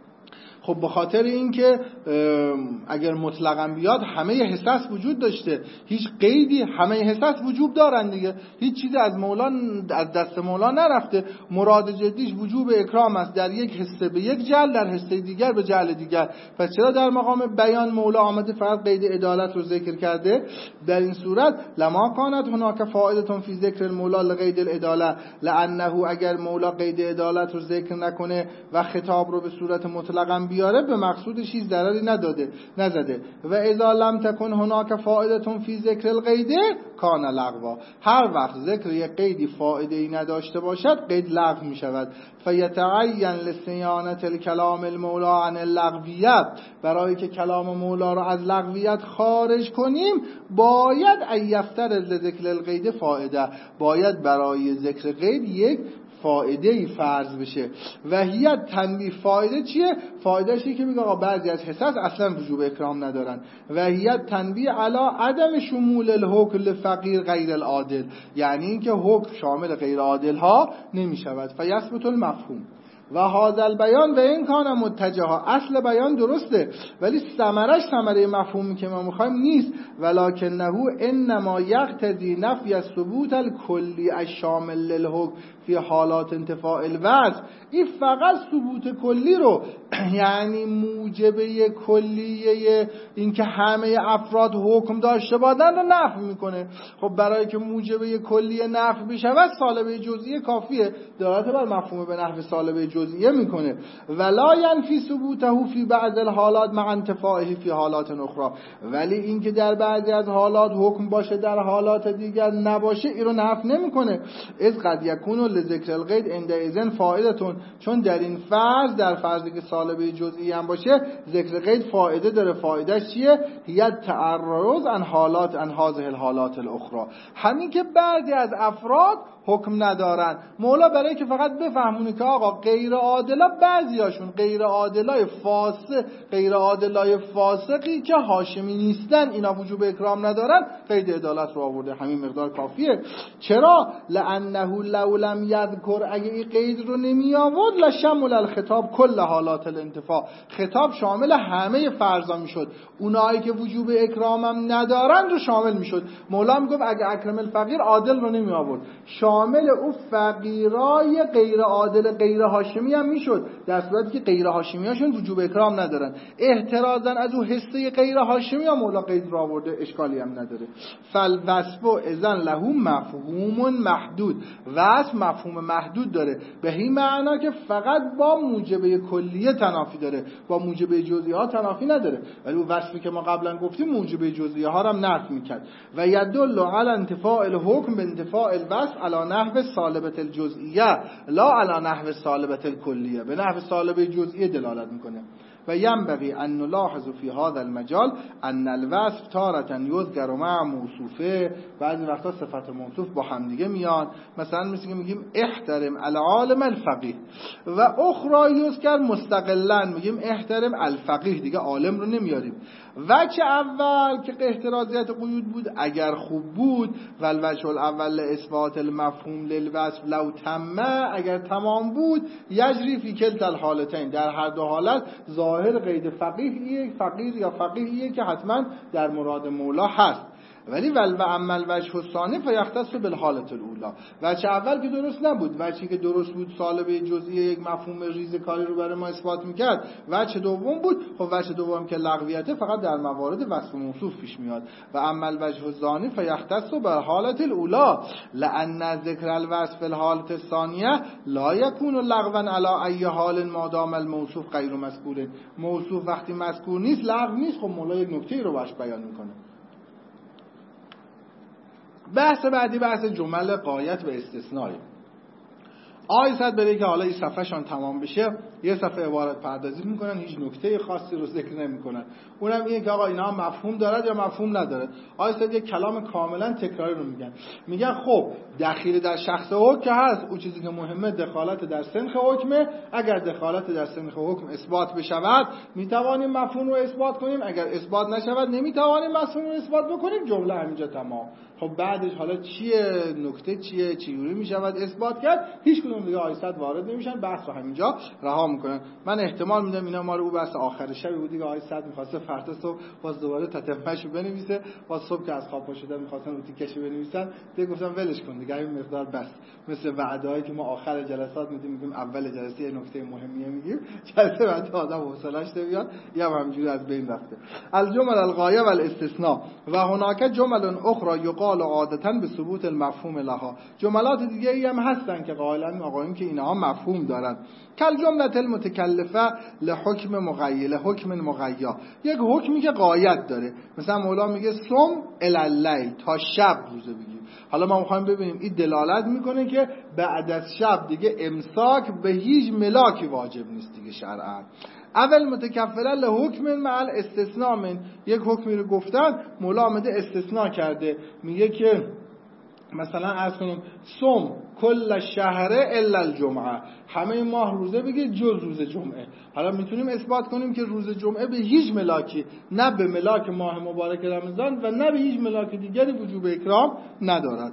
خب به خاطر اینکه اگر مطلقاً بیاد همه حساس وجود داشته، هیچ قیدی، همه حساس وجود دارن دیگه، هیچ چیزی از مولا از دست مولا نرفته. مراد جدیش وجوب اکرام است در یک حصه به یک جعل، در حصه دیگر به جعل دیگر. پس چرا در مقام بیان مولا آمده فقط قید عدالت رو ذکر کرده؟ در این صورت لما کانت هناک فائده فی ذکر المولا لقید العداله، لانه اگر مولا قید عدالت رو ذکر نکنه و خطاب رو به صورت مطلقاً بیاره، به مقصودش هیچ ضرری نداده نزده. و اذا لم تکن هناک فائده فی ذکر القید کان لغوا، هر وقت ذکر یک قیدی فائده ای نداشته باشد قید لغو می شود. فیتعین لصیانه الکلام المولا عن اللغویت، برای که کلام مولا رو از لغویت خارج کنیم باید ایفتر ذکر القید فائده، باید برای ذکر قید یک فایده ای فرض بشه. و هی تنبیه، فایده چیه؟ فایدهش اینه که میگه آقا بعضی از حساس اصلا وجوب اکرام ندارن. و هی تنبیه علی عدم شمول الحکم لفقیر غیر العادل، یعنی اینکه حکم شامل غیر عادل ها نمیشود. فیثبت المفهوم و هذا البیان و این کان متجها، اصل بیان درسته ولی ثمرش ثمره مفهومی که ما میخوایم نیست. ولکنه انما یقتضی نفی الثبوت الکلی الشامل للحکم فی حالات انتفاع الوصف. این فقط ثبوت کلی رو، یعنی موجبه کلیه اینکه همه افراد حکم داشته باشند رو نفی میکنه. خب برای که موجبه کلیه نفی بشود سالبه جزئیه کافیه، دلالت بر مفهوم به نحو سالبه جزئیه میکنه. ولا ینفی ثبوته فی بعض الحالات مع انتفاعه فی حالات اخرى، ولی اینکه در بعضی از حالات حکم باشه در حالات دیگر نباشه این رو نفی نمیکنه. از قد یکون لذکر القید عند اذن فائدتون، چون در این فرض، در فرضی که سالبه جزئی هم باشه، ذکر قید فائده داره. فائدهش چیه؟ هی تعرض عن حالات عن هذه الحالات الاخرى، همین که بعضی از افراد حکم ندارن. مولا برای که فقط بفهمونه که آقا غیر عادلا، بعضیاشون غیر عادلای فاسق، غیر عادلای فاسقی که هاشمی نیستن، اینا وجوب اکرام ندارن، قید عدالت رو آورده. همین مقدار کافیه. چرا؟ لانه لو لم یذکر، اگه این قید رو نمی آورد لشمل الخطاب کل حالات الانتفاع، خطاب شامل همه فرضا میشد، اونایی که وجوب اکرام هم ندارن رو شامل میشد. مولا میگفت اگه اکرم الفقیر عادل رو نمی آورد، شامل اون فقیرای غیر عادل غیر هاشمی هاشمی هم میشد، در صورتی که غیر هاشمی هاشون وجوب اکرام ندارن. احترازاً از اون حصه غیر هاشمی ها مولا قید را آورده، اشکالی هم نداره. فالوصف اذن له مفهوم محدود، وصف مفهوم محدود داره، به این معنا که فقط با موجبه کلیه تنافی داره، با موجبه جزئیه ها تنافی نداره. ولی اون وصفی که ما قبلا گفتیم موجبه جزئیه ها رو هم نفی میکرد. و یدل علی انتفاء الحکم به انتفاء الوصف علی نحو سالبة الجزئیه لا علی نحو سالبة الکلیه، به نحو سالبه جزئیه دلالت میکنه. و ینبغی ان نلاحظ فی هذا المجال ان الوصف تارة یذکر مع موصوفه، بعضی وقتا صفت موصوف با هم دیگه میان، مثلا مثل که میگیم احترم العالم الفقیه، و اخرى یذکر مستقلا، میگیم احترم الفقیه، دیگه عالم رو نمیاریم. وجه اول که احترازیت قیود بود اگر خوب بود، و الوجه الاول اثبات المفهوم للوصف لو تمه، اگر تمام بود، یجری فی کلتا الحالتین، در هر دو حالت ظاهر قید فقیهیه، فقیر یا فقیهیه که حتما در مراد مولا هست. ولی ول و عمل وجه الثانی فیختص بالحالة الاولی، وجه اول که درست نبود، وجهی که درست بود سالبه جزئیه یک مفهوم ریزکاری رو برای ما اثبات میکرد. وجه دوم بود، خب وجه دوم که لغویته فقط در موارد وصف موصوف پیش میاد. و عمل وجه الثانی فیختص بالحالة الاولی لان ذکر الوصف الحالة الثانیه لا یکون لغوا علی ای حال ما دام الموصوف غیر مذکور. موصوف وقتی مذکور نیست لغو نیست. خب مولا یک نکته رو باش بیان میکنه. بحث بعدی بحث جمل غایت و استثنایی. آیسد برای که حالا این صفحه شان تمام بشه یه صفحه عبارت پردازی میکنن، هیچ نکته خاصی رو ذکر نمیکنن. اونم اینه که آقا اینا مفهوم دارد یا مفهوم ندارد. آیسد یه کلام کاملا تکراری رو میگن. میگن خب دخیل در شخص حکم که هست، اون چیزی که مهمه دخالت در سنخ حکمه. اگر دخالت در سنخ حکم اثبات بشود میتوانیم مفهوم رو اثبات کنیم، اگر اثبات نشود نمیتوانیم مفهوم رو اثبات بکنیم. جمله همینجا تمام. خب بعدش حالا چیه نکته چیه چجوری میشود اثبات کرد، هیچ کدوم دیگه آیسد وارد نمیشن، بحث رو همینجا رها میکنن. من احتمال میدم اینا ما رو اون بحث آخر شب بود دیگه آیسد میخواسته فردا صبح باز دوباره تتمهشو بنویسه، باز صبح که از خواب پا شدن میخواستن رو تیکشو بنویسن، دیگه گفتم ولش کن دیگه این مقدار بس. مثل وعدهایی که ما آخر جلسات میدیم، میگیم اول جلسه یه نکته مهمیه میگیم، جلسه بعد آدم حوصله‌اش نمیاد، یا همینجوری از بین رفته. الجمل الغایه و الاستثناء و هناک جمل اخرى یقال عادتا به ثبوت المفهوم لها. جملات دیگه ای هم هستن که قائلن آقایون که اینها مفهوم دارن. کل جمله المتکلفه لحکم مغیل، حکم مغیا، یک حکمی که غایت داره. مثلا مولا میگه صم الی تا شب روزه بگیر. حالا ما میخوایم ببینیم این دلالت میکنه که بعد از شب دیگه امساک به هیچ ملاکی واجب نیست دیگه شرعا. اول متکفله لحکم مع الاستثناء من، یک حکمی رو گفتن مولا آمده استثناء کرده، میگه که مثلا عرض کنیم صم کل شهر الا الجمعه، همه ماه روزه بگیر جز روز جمعه. حالا میتونیم اثبات کنیم که روز جمعه به هیچ ملاکی، نه به ملاک ماه مبارک رمضان و نه به هیچ ملاک دیگری وجوب اکرام ندارد.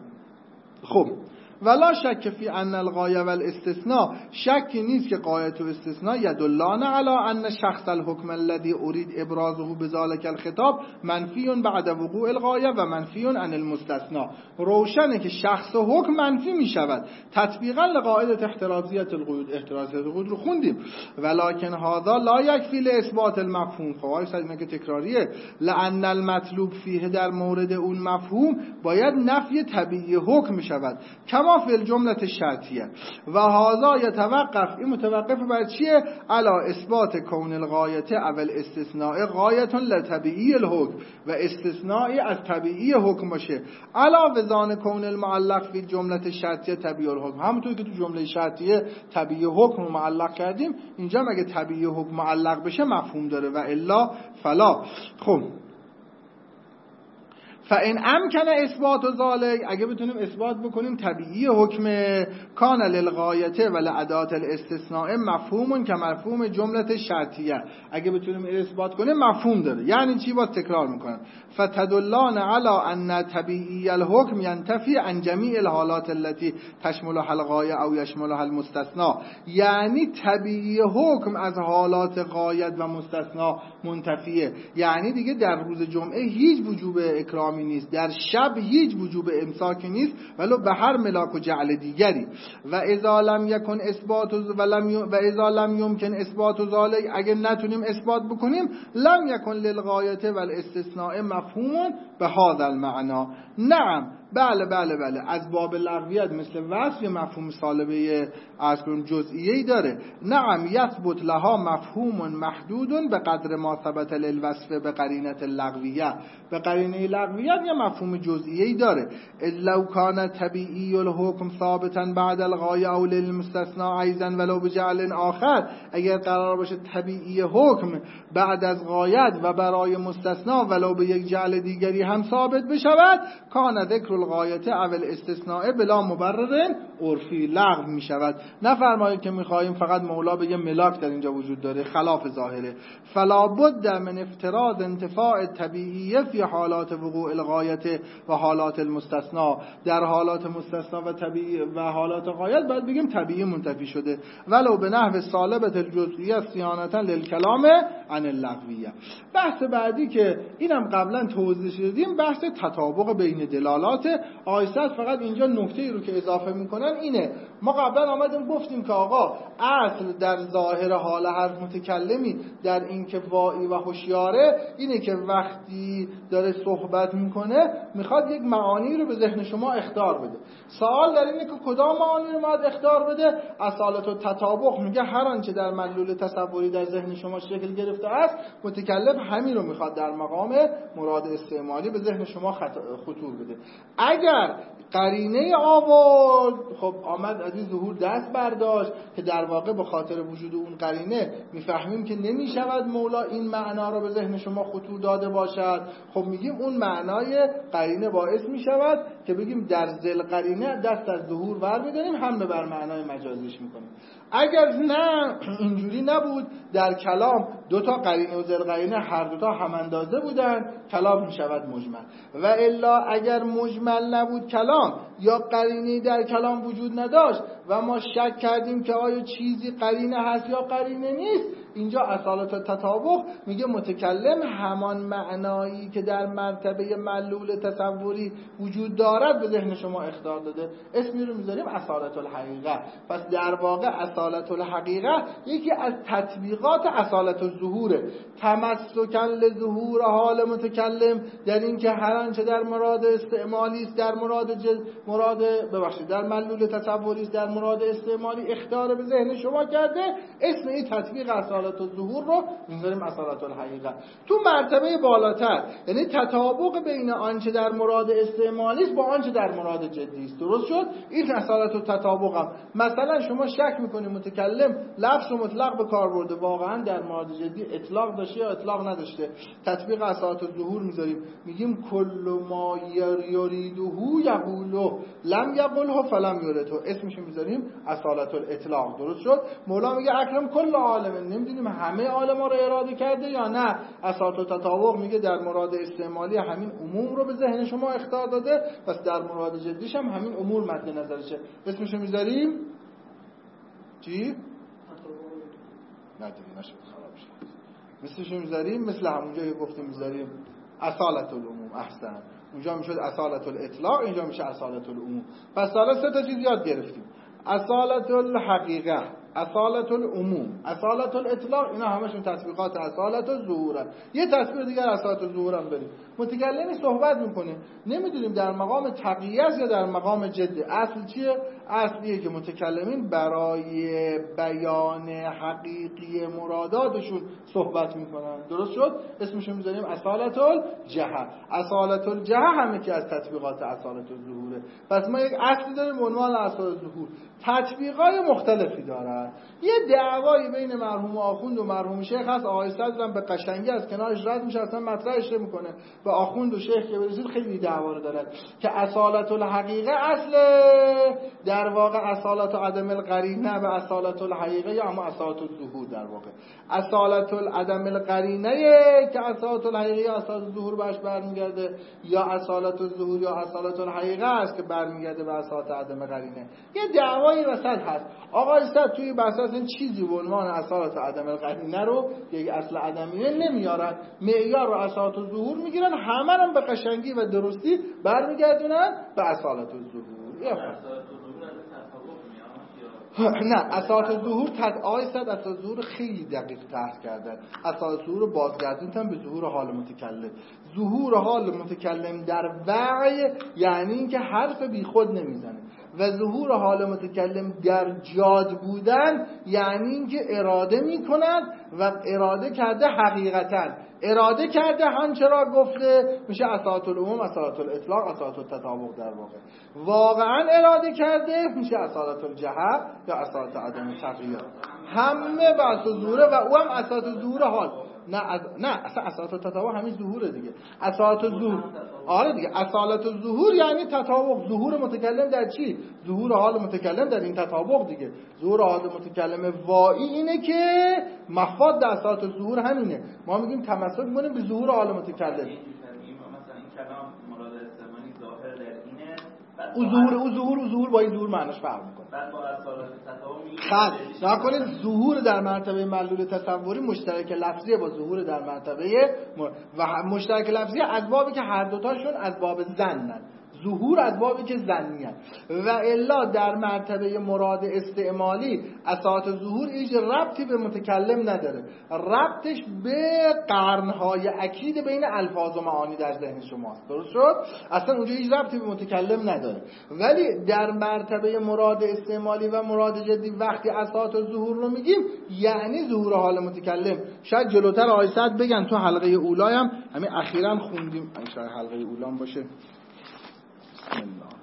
خب ولا شک فی ان الغایه و الاستثناء، شکی نیست که غایت و استثناء یدلان علی ان شخص الحکم الذي اريد ابرازه بذلك الخطاب منفی بعد وقوع الغایه و منفی عن المستثناء. روشنه که شخص حکم منفی می شود تطبیقا لقاعده احترازیت القیود. احترازیت القیود رو خوندیم. ولکن هذا لا یکفی لاثبات المفهوم. خواهی سلیمه که تکراریه. لان المطلوب فیه، در مورد اون مفهوم باید نفی طبیعی حکم شود کما فی الجمله شرطیه. و هذا یتوقف، این متوقف بر چیه؟ علی اثبات کون الغایه اول استثناء غایه لطبیعی الحکم، و استثنائی از طبیعی حکم باشه. علاوه زان کون المعلق فی جمله شرطیه طبیعی الحکم، همونطور که تو جمله شرطیه طبیعی حکم رو معلق کردیم، اینجا مگه طبیعی حکم معلق بشه مفهوم داره، و الا فلا. خب فإن امکن اثبات ذلک، اگه بتونیم اثبات بکنیم طبیعی حکم کان للغایه و لادات الاستثناء مفهوم که مفهوم جمله شرطیه، اگه بتونیم اثبات کنیم مفهوم داره. یعنی چی؟ باز تکرار میکنم. فتدلان علی ان طبیعی الحکم ینتفی عن جمیع الحالات التي تشملها الغایه او یشملها المستثنا. یعنی طبیعی حکم از حالات غایت و مستثنا منتفیه. یعنی دیگه در روز جمعه هیچ وجوب اکرام الزامی نیست، در شب هیچ وجوب امساکی نیست ولو به هر ملاک و جعل دیگری. و اذا لم یکن اثبات و لم و اذا لم یمکن اثبات ذلک، اگه نتونیم اثبات بکنیم، لم یکن للغایه والاستثناء مفهوم به هذا المعنى. نعم بله بله بله از باب لغویت مثل وصف یه مفهوم سالبه از کنم جزئیه‌ای داره. نعم یثبت لها مفهوم محدود به قدر ما ثبت للوصف به قرینه لغویه، به قرینه لغویت یه مفهوم جزئیه‌ای داره. لو کان طبیعی الحکم ثابتا بعد الغایه او للمستثنى ایضا ولو بجعل آخر، اگر قرار باشه طبیعی حکم بعد از غایت و برای مستثنا ولو به یک جعل دیگری هم ثابت بشود، کان ذکر الغایت او الاستثناء بلا مبرر عرفی لغو می شود. نفرمایید که میخواهیم فقط مولا بگه ملاک در اینجا وجود داره، خلاف ظاهره. فلا بد من افتراض انتفاع طبیعیه فی حالات وقوع الغایت و حالات المستثنا، در حالات مستثنا و طبیعی و حالات غایت باید بگیم طبیعی منتفی شده، ولو به نحو سالبت الجزئیه صیانتا للکلام عن اللغویه. بحث بعدی که اینم قبلا توضیح دادیم بحث تطابق بین دلالات. آیسد فقط اینجا نکته‌ای رو که اضافه میکنن اینه، ما قبلا آمدیم گفتیم که آقا اصل در ظاهر حال هر متکلمی در این که واعی و هوشیاره اینه که وقتی داره صحبت میکنه میخواد یک معانی رو به ذهن شما اخطار بده. سوال در اینه که کدام معانی رو باید اخطار بده؟ اصالت و تطابق میگه هر آنچه در مدلول تصوری در ذهن شما شکل گرفته است متکلم همین رو میخواد در مقام مراد استعمالی به ذهن شما خطور بده. اگر قرینه آورد، خب آمد از این ظهور دست برداشت که در واقع به خاطر وجود اون قرینه میفهمیم که نمیشود مولا این معنا رو به ذهن شما خطور داده باشد، خب میگیم اون معنای قرینه باعث میشود که بگیم در ذل قرینه دست از ظهور ور میداریم، حمله بر معنای مجازیش میکنیم. اگر نه اینجوری نبود، در کلام دو تا قرینه و ذل قرینه هر دو تا هم اندازه بودن، کلام میشود مجمل. و الا اگر مجمل نبود کلام یا قرینه در کلام وجود نداشت و ما شک کردیم که آیا چیزی قرینه هست یا قرینه نیست، اینجا اصالت و تطابق میگه متکلم همان معنایی که در مرتبه معلول تصوری وجود دارد به ذهن شما اخطار داده. اسمی رو میذاریم اصالت الحقیقه. پس در واقع اصالت الحقیقه یکی از تطبیقات اصالت الظهوره، تمسکن لظهور حال متکلم، در این که هر آنچه در مراد استعمالی است در مراد جز... مراد ببخشید در معلول تصوری است در مراد استعمالی اخطار به ذهن شما کرده، اسم این تطبیق اصالت الظهور رو میذاریم اصالت الحقیقه. تو مرتبه بالاتر یعنی تطابق بین آنچه در مراد استعمالی است با آنچه در مراد جدی است. درست شد؟ این اصالت التطابق هم. مثلا شما شک میکنید متکلم لفظ مطلق به کار برده، واقعا در مراد جدی اطلاق داشته یا اطلاق نداشته، تطبیق اصالت الظهور میذاریم، میگیم کل ما یریده یقوله لم یقله فلم یرده، اسمش میذاریم اصالت الاطلاق. درست شد؟ مولا میگه اکرم کل عالم، نمیدونیم همه عالما رو اراده کرده یا نه. اصالت التطابق میگه در مراد استعمالی همین عموم رو به ذهن شما اخطار داده، پس در مراد جدیش هم همین امور مد نظرشه، اسمش میذاریم چی؟ نداریم نشد خراب شد. مثلشو میذاریم مثل همونجا که گفتیم میذاریم اصالت العموم. احسن، اونجا میشد اصالت الاطلاق، اینجا میشه اصالت العموم. پس حالا سه تا چیز یاد گرفتیم: اصالت الحقیقه، اصالت العموم، اصالت الاطلاق. اینا همشون تطبیقات اصالت الظهور. یه تطبیق دیگر اصالت الظهور هم داریم. متکلمی صحبت میکنه، نمیدونیم در مقام تقیه یا در مقام جد. اصل چیه؟ اصلیه که متکلمین برای بیان حقیقی مراداتشون صحبت میکنن. درست شد؟ اسمشو میذاریم اصالت الجهه. اصالت الجهه هم یکی از تطبیقات اصالت الظهوره. پس ما یک اصلی داریم به عنوان اصالت الظهور، تطبیقای مختلفی دارن. یه دعوایی بین مرحوم آخوند و مرحوم شیخ هست، آقای صدرم به قشنگی از کنارش رد میشه، اصلا مطرحش میکنه و آخوند و شیخ که برسید خیلی دعوا رو دارن که اصالت الحقیقه اصل در واقع اصالت عدم القرینه و اصالت الحقیقه یا اما اصالت الظهور. در واقع اصالت عدم القرینه که اصالت الحقیقه یا اصالت الظهور بهش برمیگرده، یا اصالت الظهور یا اصالت الحقیقه است که برمیگرده به اصالت عدم قرینه. یه دعوایی وسط هست. آقای صد توی به اساس این چیزی به عنوان اصالت عدم القرینه رو یک اصل عدمیه نمیارن، معیار رو اصالت الظهور میگیرن، همه هم به قشنگی و درستی برمیگردونن به اصالت الظهور. نه، اصالت الظهور تدعای صد اصالت الظهور خیلی دقیق طرح کردن. اصالت الظهور رو بازگردوندن به ظهور حال متکلم. ظهور حال متکلم در وعی یعنی اینکه حرف بی خود نمیزنه و ظهور حال متکلم در جاد بودن یعنی اینکه اراده میکنن و اراده کرده حقیقتا اراده کرده آنچه را گفته، میشه اصالت العموم، اصالت الاطلاق، اصالت التطابق. در واقع واقعا اراده کرده میشه اصالت الجهر یا اصالت عدم تغییر. همه بحث ظهوره و او هم اصالت ظهور حال. نه از... نه اصلا اصالت التطابق همین ظهوره دیگه. اصالت الظهور آره دیگه، اصالت الظهور یعنی تطابق. ظهور متکلم در چی؟ ظهور حال متکلم در این تطابق دیگه. ظهور حال متکلم واعی اینه که مفاد اصالت الظهور همینه. ما میگیم تمسک کنیم به ظهور حال متکلم. مثلا این کلام مراد استعمالی ظاهر در اینه، او ظهور او ظهور او ظهور با این ظهور معنیش فرق میکنه. بعد با اصالت تطابق میگیم خب نکنید ظهور در مرتبه معلول تصوری مشترک لفظی با ظهور در مرتبه م... و مشترک لفظی از بابی که هر دوتاشون از باب ظنن، ظهور از بابی که ظنی هست. و الا در مرتبه مراد استعمالی اصالت ظهور هیچ ربطی به متکلم نداره، ربطش به قرنهای اکید بین الفاظ و معانی در ذهن شماست. درست شد؟ اصلا اونجا هیچ ربطی به متکلم نداره. ولی در مرتبه مراد استعمالی و مراد جدی وقتی اصالت ظهور رو میگیم یعنی ظهور حال متکلم. شاید جلوتر آیه صد بگن، تو حلقه اولی هم همین اخیراً خوندیم، شاید حلقه اولی باشه. بسم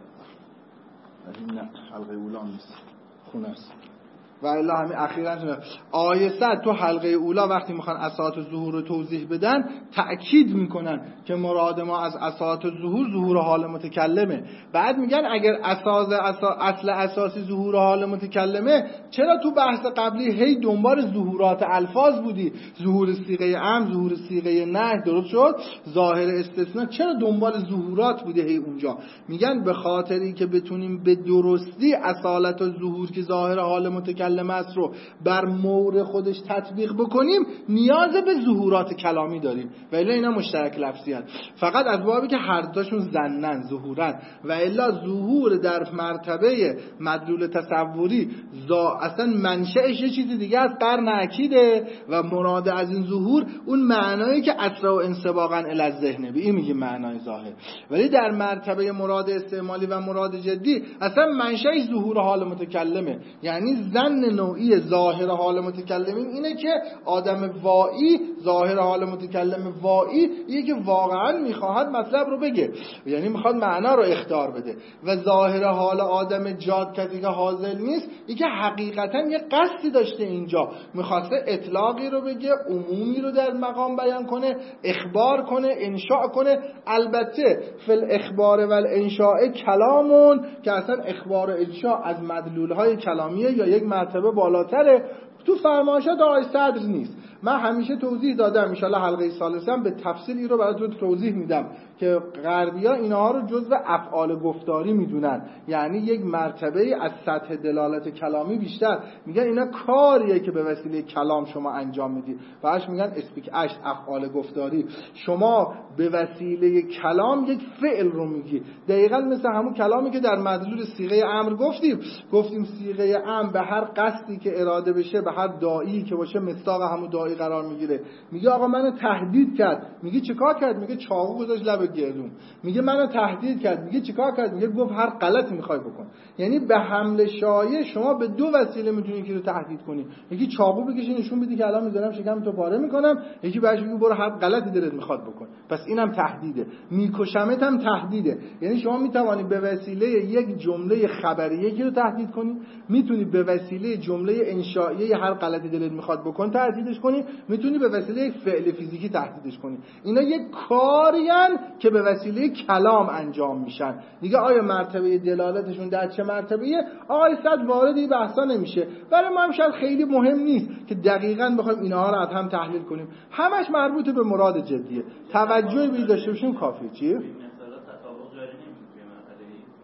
الله. نه حلقه اولا نیست، خونه است. و الا همین اخیراً آیه صد تو حلقه اولا وقتی میخوان اصالت الظهور رو توضیح بدن تأکید میکنن که مراد ما از اصالت الظهور ظهور حال متکلمه. بعد میگن اگر اساس اصل اساسی ظهور حال متکلمه چرا تو بحث قبلی هی دنبال ظهورات الفاظ بودی؟ ظهور صیغه عام، ظهور صیغه نهی، درست شد؟ ظاهر استثناء، چرا دنبال ظهورات بوده هی اونجا؟ میگن به خاطری که بتونیم به درستی اصالت الظهور که ظاهر حال متکلم است رو بر مورد خودش تطبیق بکنیم نیاز به ظهورات کلامی داریم و الا اینا مشترک لفظی هست، فقط از بابی که هر دوتاشون ظنن ظهورن. و الا ظهور در مرتبه مدلول تصوری زا اصلا منشأش یه چیز دیگه از قرن اکیده و مراد از این ظهور اون معنایی که اسرع و انسباقا الی الذهن به این میگه معنای ظاهر. ولی در مرتبه مراد استعمالی و مراد جدی اصلا منشأش ظهور حال متکلمه، یعنی ظن نوعی ظاهر حال متکلمین اینه که آدم واعی، ظاهر حال متکلم واعی یه که واقعا میخواهد مطلب رو بگه، یعنی میخواد معنا رو اخطار بده. و ظاهر حال آدم جاد کسی که حاضر نیست این که حقیقتا یه قصدی داشته، اینجا میخواسته اطلاقی رو بگه، عمومی رو در مقام بیان کنه، اخبار کنه، انشاء کنه. البته فل اخبار و الانشاء کلامون که اصلا اخبار و انشاء از مدلولهای کلامیه یا یک مرتبه بالاتره، تو فرمایشات آقای صدر نیست. من همیشه توضیح دادم، ان شاءالله حلقه ثالثه به تفصیل این رو براتون توضیح میدم که غربی‌ها اینها رو جزء افعال گفتاری میدونن، یعنی یک مرتبه از سطح دلالت کلامی بیشتر. میگن اینا کاریه که به وسیله کلام شما انجام میدید، بعدش میگن اسپیک اکت، افعال گفتاری. شما به وسیله کلام یک فعل رو میگی، دقیقاً مثل همون کلامی که در مدلول صیغه امر گفتیم. گفتیم صیغه امر به هر قصدی که اراده بشه، به هر داعی که باشه مصداق همون داعی قرار میگیره. میگه آقا منو تهدید کرد، میگه چیکار کرد؟ میگه چاقو گذاشت لب گردون. میگه منو تهدید کرد، میگه چیکار کرد؟ میگه گفت هر غلطی میخوای بکن. یعنی به حمله شایع شما به دو وسیله میتونی که رو تهدید کنی، یکی چاقو بکشی نشون بدی که الان میذارم شکم تو پاره میکنم، یکی بهش بگی برو هر غلطی دلت میخواد بکن. پس اینم تهدیده، میکشمت هم تهدیده. یعنی شما میتوانی به وسیله یک جمله خبریه یکی رو تهدید کنی، میتونی به وسیله جمله انشائیه هر غلطی دلت میخواد بکن تهدیدش کنی، میتونی به وسیله فعل فیزیکی تهدیدش کنی. اینا یک کاریان که به وسیله کلام انجام میشن. دیگه آیا مرتبه دلالتشون در چه مرتبه‌ایه؟ آقای صد وارد این بحثا نمیشه. برای ما هم شاید خیلی مهم نیست که دقیقاً بخوایم اینها رو از هم تحلیل کنیم. همش مربوط به مراد جدیه. توجهی به داشته باشیم کافیه. چی؟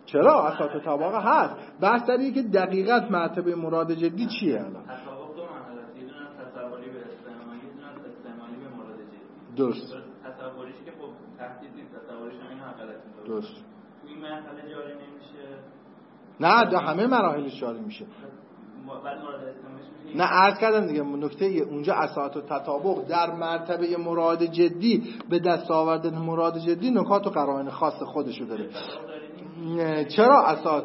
چرا اساس و تطابق هست. بحث در اینه که دقیقاً مرتبه مراد جدی چیه الان. تطابق دو مرحله است، یه دونه تصوری به استعمالی، یه دونه استعمالی به مراد جدی. درست. تصوریش که خب تهدید نیست، تصوریش همین حالت میشه. درست. تو این مرحله جاری نمیشه. نه در همه مراحلش جاری میشه. بعد مورد استعمالش میشه. نه عرض کردم دیگه نکته اونجا اساس و تطابق در مرتبه مراد جدی به دست آوردن مراد جدی نکات و قرائن خاص خودشو داره. چرا اساس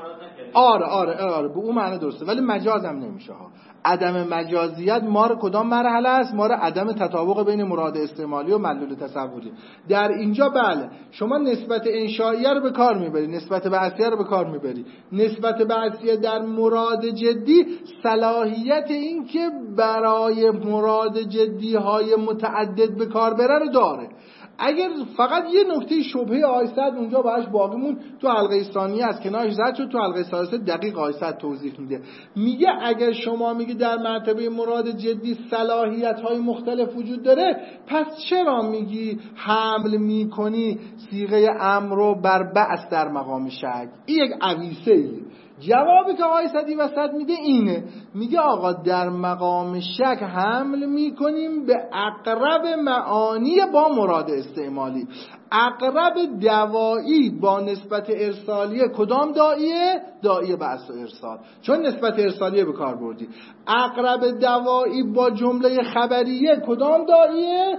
آره آره آره به اون معنی درسته، ولی مجاز هم نمیشه ها. عدم مجازیت مار کدام مرحله است؟ مار عدم تطابق بین مراد استعمالی و مدلول تصوری. در اینجا بله شما نسبت انشائیه رو به کار میبری، نسبت بعثیه رو به کار میبری. نسبت بعثیه در مراد جدی صلاحیت این که برای مراد جدی های متعدد به کار بره رو داره. اگر فقط یه نکته شبهه آیسد اونجا باش باقی مون، تو حلقه ثانیه از کنارش زد شد، تو حلقه ثالثه دقیق آیسد توضیح میده. میگه اگر شما میگی در مرتبه مراد جدی صلاحیت های مختلف وجود داره، پس چرا میگی حمل میکنی صیغه امر رو بر بعث در مقام شک؟ این یک عویسه ایه. جوابی که آقای صدی وسط میده اینه، میگه آقا در مقام شک حمل میکنیم به اقرب معانی با مراد استعمالی. اقرب دوایی با نسبت ارسالیه کدام داییه؟ دایی بعث و ارسال، چون نسبت ارسالیه به کار بردی. اقرب دوایی با جمله خبریه کدام داییه؟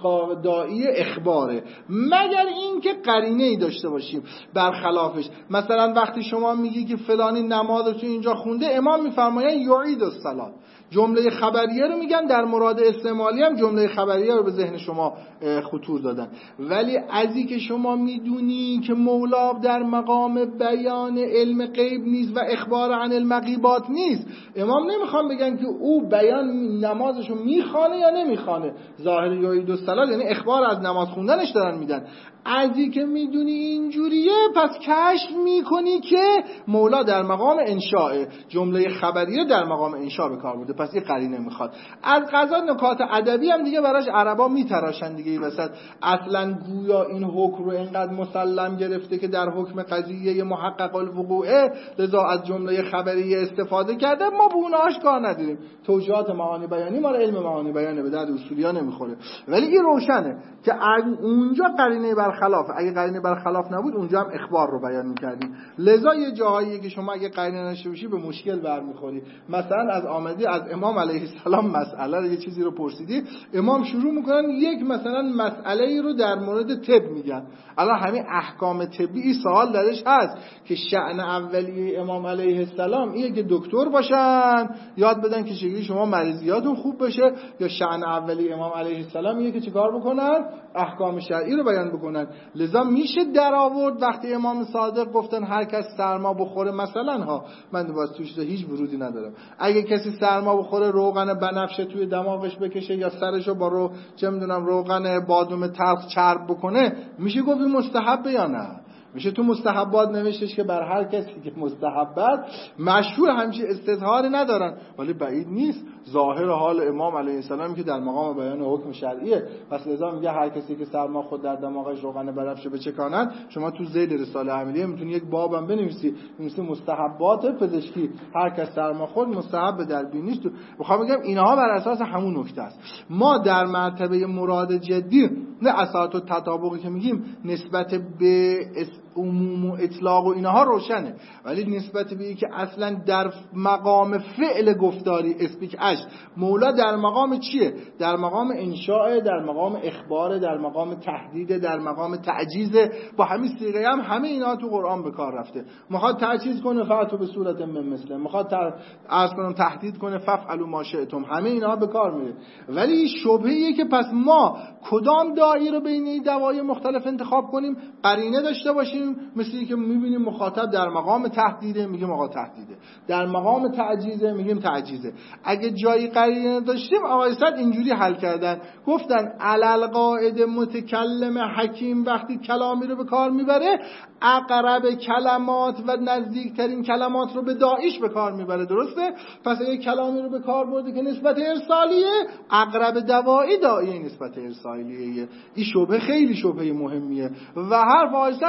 دایی اخباره، مگر اینکه قرینه ای داشته باشیم برخلافش. مثلا وقتی شما میگی که فلانی نماز رو اینجا خونده، امام میفرمایند یعید الصلاه، جمله خبریه رو میگن، در مراد استعمالی هم جمله خبریه رو به ذهن شما خطور دادن. ولی ازی که شما میدونی که مولا در مقام بیان علم غیب نیست و اخبار عن المغیبات نیست، امام نمیخوان بگن که او بیان نمازشو میخوانه یا نمیخوانه. ظاهر یعید الصلاه یعنی اخبار از نماز خوندنش دارن میدن. ازی که میدونی اینجوریه، پس کشف میکنی که مولا در مقام انشاء، جمله خبریه در مقام انشاء به کار برده، پس این قرینه میخواد. از قضا نکات ادبی هم دیگه براش عربا میتراشن دیگه. این وسط اصلا گویا این حکم رو اینقدر مسلم گرفته که در حکم قضیه محقق الوقوعه، لذا از جمله خبریه استفاده کرده. ما به اونهاش کار نداریم. توجیهات معانی بیانی ما علم معانی بیانه، به درد اصولیا نمیخوره. ولی این روشنه که اونجا قرینه برخلاف، اگه قرینه برخلاف نبود اونجا هم اخبار رو بیان می‌کردیم. لذا یه جاهایی که شما اگه قرینه نشه باشی به مشکل برمیخوری. مثلا از آمدی از امام علیه السلام مسئله رو، یه چیزی رو پرسیدی، امام شروع میکنن یک مثلا مسئله ای رو در مورد طب میگن. الان همین احکام طبی سوال درش هست که شأن اولیه امام علیه السلام اینه که دکتر باشن، یاد بدن که چجوری شما مریضیاتون خوب بشه، یا شأن اولیه امام علیه السلام اینه که چیکار بکنن؟ احکام شرعی رو بیان بکنن. لذا میشه در آورد وقتی امام صادق گفتن هر کس سرما بخوره، مثلا ها من باز توش هیچ ورودی ندارم، اگه کسی سرما بخوره روغن بنفشه توی دماغش بکشه یا سرشو با رو چه میدونم روغن بادوم تلخ چرب بکنه، میشه گفت مستحب یا نه؟ میشه تو مستحبات نوشتش که بر هر کسی که مستحبات مشهور همچین استظهاری ندارن، ولی بعید نیست ظاهر حال امام علیه السلام که در مقام بیان حکم شرعیه. پس لذا میگه هر کسی که سرما خود در دماغش روغن بنفشه بچکاند. شما تو ذیل رساله عملیه میتونی یک بابم بنویسی، بنویسی مستحبات پزشکی، هر کس سرما خود مستحب در بینیش. تو میخوام بگم اینها بر اساس همون نکته است. ما در مرتبه مراد جدی نه اساس و تطابقی که میگیم نسبت به عموم و اطلاق و اینها روشنه، ولی نسبت به اینکه اصلا در مقام فعل گفتاری اسپیک اش مولا در مقام چیه؟ در مقام انشاء، در مقام اخبار، در مقام تهدید، در مقام تعجیز. با همین صیغه هم همه اینا تو قرآن به کار رفته. میخواد تعجیز کنه فاتو به صورت من مثله، میخواد عرض کنم تهدید کنه ففعلوا ما شئتم، همه اینا به کار میره. ولی شبهه‌ایه که پس ما کدام داعی رو بین این دوای مختلف انتخاب کنیم؟ قرینه داشته باشیم، مثلی که میبینیم مخاطب در مقام تهدیده میگیم آقا تهدیده، در مقام تعجیزه میگیم تعجیزه. اگه جایی قرینه داشتیم آقای صد اینجوری حل کردن، گفتن علل قاعده متکلم حکیم وقتی کلامی رو به کار میبره اقرب کلمات و نزدیکترین کلمات رو به داعیش به کار میبره. درسته؟ پس اگه کلامی رو به کار برده که نسبت ارسالیه، اقرب دوایی داعی نسبت ارسالیه. این شبهه خیلی شبهه مهمیه و حرف آقای صدر هم حرف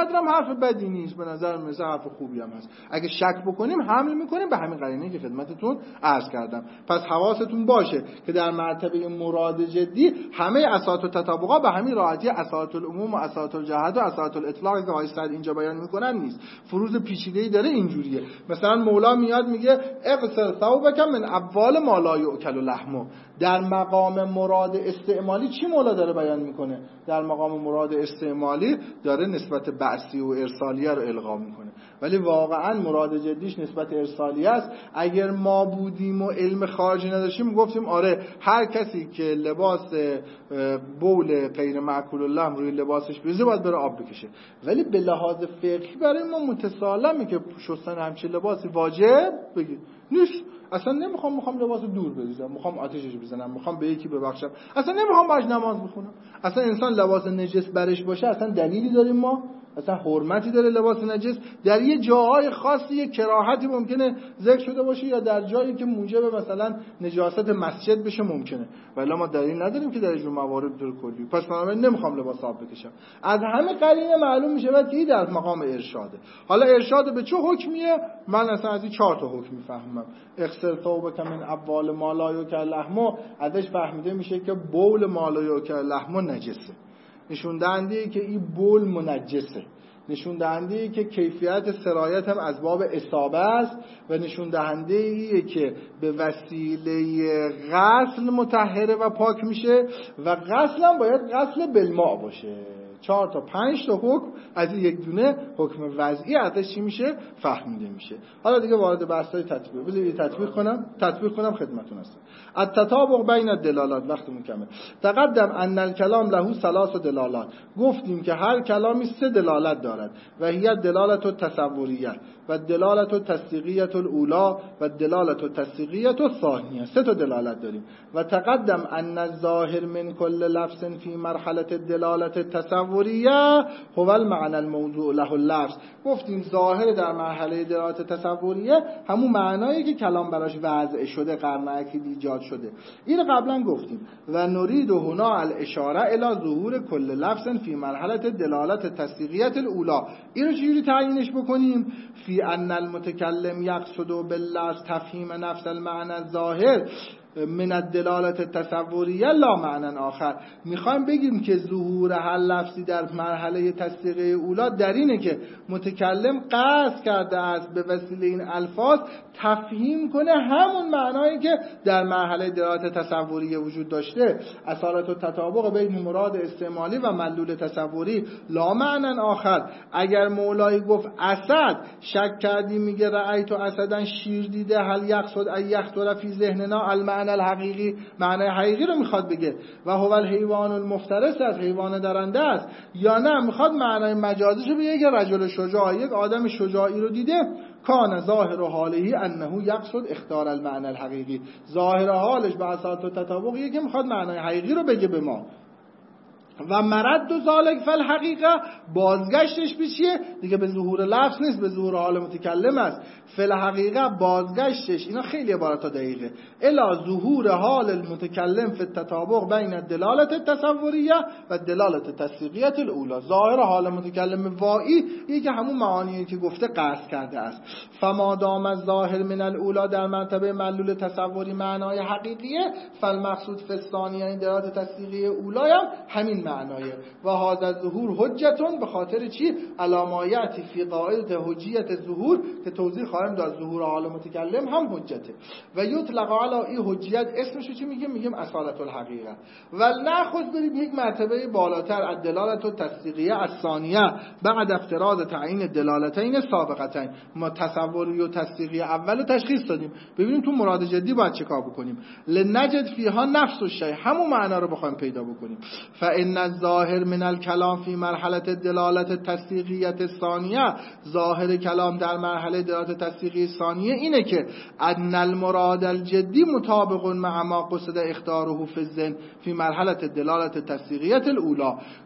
حرف بدی نیست، به نظر من حرف خوبی هم هست. اگه شک بکنیم حمل میکنیم به همین قرینه که خدمتتون عرض کردم. پس حواستون باشه که در مرتبه مراد جدی همه اساس و تطابقا به همین راحتی اساس العموم و اساس الجهت و اساس الاطلاق که آقای سعد اینجا بیان میکنن نیست. فروض پیچیده‌ای داره اینجوریه. مثلا مولا میاد میگه اغسل ثوبک من ابوال ما لا یؤکل لحمه. در مقام مراد استعمالی چی مولا داره بیان میکنه؟ در مقام مراد استعمالی داره نسبت بعثی و ارسالیه رو الغا میکنه، ولی واقعا مراد جدیش نسبت ارسالیه است. اگر ما بودیم و علم خارجی نداشتیم گفتیم آره هر کسی که لباس بول غیر مأکول اللحم روی لباسش بریزه باید بره آب بکشه، ولی به لحاظ فقهی برای ما متسالمه که شستن همچین لباسی واجب بگید نیست. اصلا نمیخوام میخوام لباس دور بریزم، میخوام آتیشش بزنم، میخوام به یکی ببخشم، اصلا نمیخوام باش نماز بخونم. اصلا انسان لباس نجس برش باشه اصلا دلیلی داریم ما؟ اصلا حرمتی داره لباس نجس؟ در یه جاهای خاصی یه کراهتی ممکنه ذکر شده باشه یا در جایی که موجب مثلا نجاست مسجد بشه ممکنه، ولی ما دلیل نداریم که در این موارد طور کلی. پس من نمیخوام لباس آب بکشم. از همه قرینه معلوم میشه که این در مقام ارشاده. حالا ارشاد به چه حکمیه؟ من اصلا از این چهار تا حکم میفهمم. اغسل ثوبک من ابوال ما لا یؤکل لحمه، ازش فهمیده میشه که بول ما لا یؤکل لحمه نجسه، نشون دهنده که این بول منجسه، نشون دهنده که کیفیت سرایت هم از باب اصابه است و نشون دهنده ایه که به وسیله غسل مطهره و پاک میشه و غسل هم باید غسل بالماء باشه. چهار تا پنج تا حکم از این یک دونه حکم وضعی ازش چی میشه فهمیده میشه. حالا دیگه وارد بحث‌های تطبیق بذارید تطبیق کنم تطبیق کنم خدمتتون هستم. التطابق بین الدلالات، وقتمون کمه. تقدم ان الکلام له ثلاث دلالات. گفتیم که هر کلامی سه دلالت دارد و هي دلالت التصوریه و دلالت التصدیقیه الاولی و دلالت التصدیقیه الثانیه. سه تا دلالت داریم. و تقدم ان الظاهر من کل لفظ فی مرحله الدلالت التصوریه هو المعنى الموضوع له اللفظ. گفتیم ظاهر در مرحله دلالت تصوریه همون معنایی که کلام براش وضع شده، قرنکی ایجاد شده. این قبلا گفتیم. و نرید هنا الاشاره الی ظهور کل لفظ فی مرحله دلالت التصدیقیه الاولی. اینو چجوری تعیینش بکنیم؟ فی ان المتکلم یقصد باللفظ تفهیم نفس المعنى الظاهر من الدلالت التصوریه لا معنی آخر. میخوایم بگیم که ظهور هر لفظی در مرحله تصدیقیه اولا در اینه که متکلم قصد کرده است به وسیله این الفاظ تفهیم کنه همون معنایی که در مرحله دلالت تصوریه وجود داشته. اصالت و تطابق بین مراد استعمالی و مدلول تصوری لا معنی آخر. اگر مولایی گفت اسد، شک کردی میگه رأیت اسدن شیر دیده، هل یقصد ای یخطر فی ذهننا المعنی الحقیقی، معنی حقیقی رو میخواد بگه و هو الحیوان المفترس، از حیوان درنده است، یا نه میخواد معنی مجازیش رو بگه که رجل شجاع، یک آدم شجاعی رو دیده، کان ظاهر حالهی انه یقصد اختار المعنی الحقیقی. ظاهر حالش به اساس تطابقیه که میخواد معنی حقیقی رو بگه به ما. و مرد و ذالک فالحقیقه، بازگشتش به چیه؟ دیگه به ظهور لفظ نیست، به ظهور حال متکلم است. فالحقیقه بازگشتش، اینا خیلی عبارات دقیقه، الی ظهور حال المتکلم فی التطابق بین دلالت التصوریه و دلالت التصدیقیه الاولی. ظاهر حال متکلم وائی یکی که همون معانی که گفته قصد کرده است. فما دام الظاهر من الاولی در مرتبه معلول تصوری معنای حقیقیه، فالمقصود فی الثانیه این دلالت تصدیقیه اولی هم همین معنایه. و هذا الظهور حجتون، به خاطر چی؟ علامایتی فی قاعده حجیت ظهور که توضیح خواهیم داد. ظهور حال متکلم هم حجته. و یطلق علی این حجیت اسمشو چی میگیم؟ میگیم اصالت الحقیقه. و نخود بریم یک مرتبه بالاتر، الدلالت التصدیقیه الثانیه بعد افتراض تعیین دلالتین سابقتین. ما تصوری و تصدیقیه اولو تشخیص دادیم، ببینیم تو مراد جدی باید چیکار بکنیم. لنجد فیها نفس الشیء، همون معنا رو بخوایم پیدا بکنیم. فان الظاهر من الكلام فی مرحله دلالت التصدیقیه الثانیه، ظاهر کلام در مرحله دلالت تصدیقی ثانیه اینه که ان المراد الجدی مطابق مع ما قصد اختاره فی الذهن فی مرحله دلالت تصدیقیه الاولی.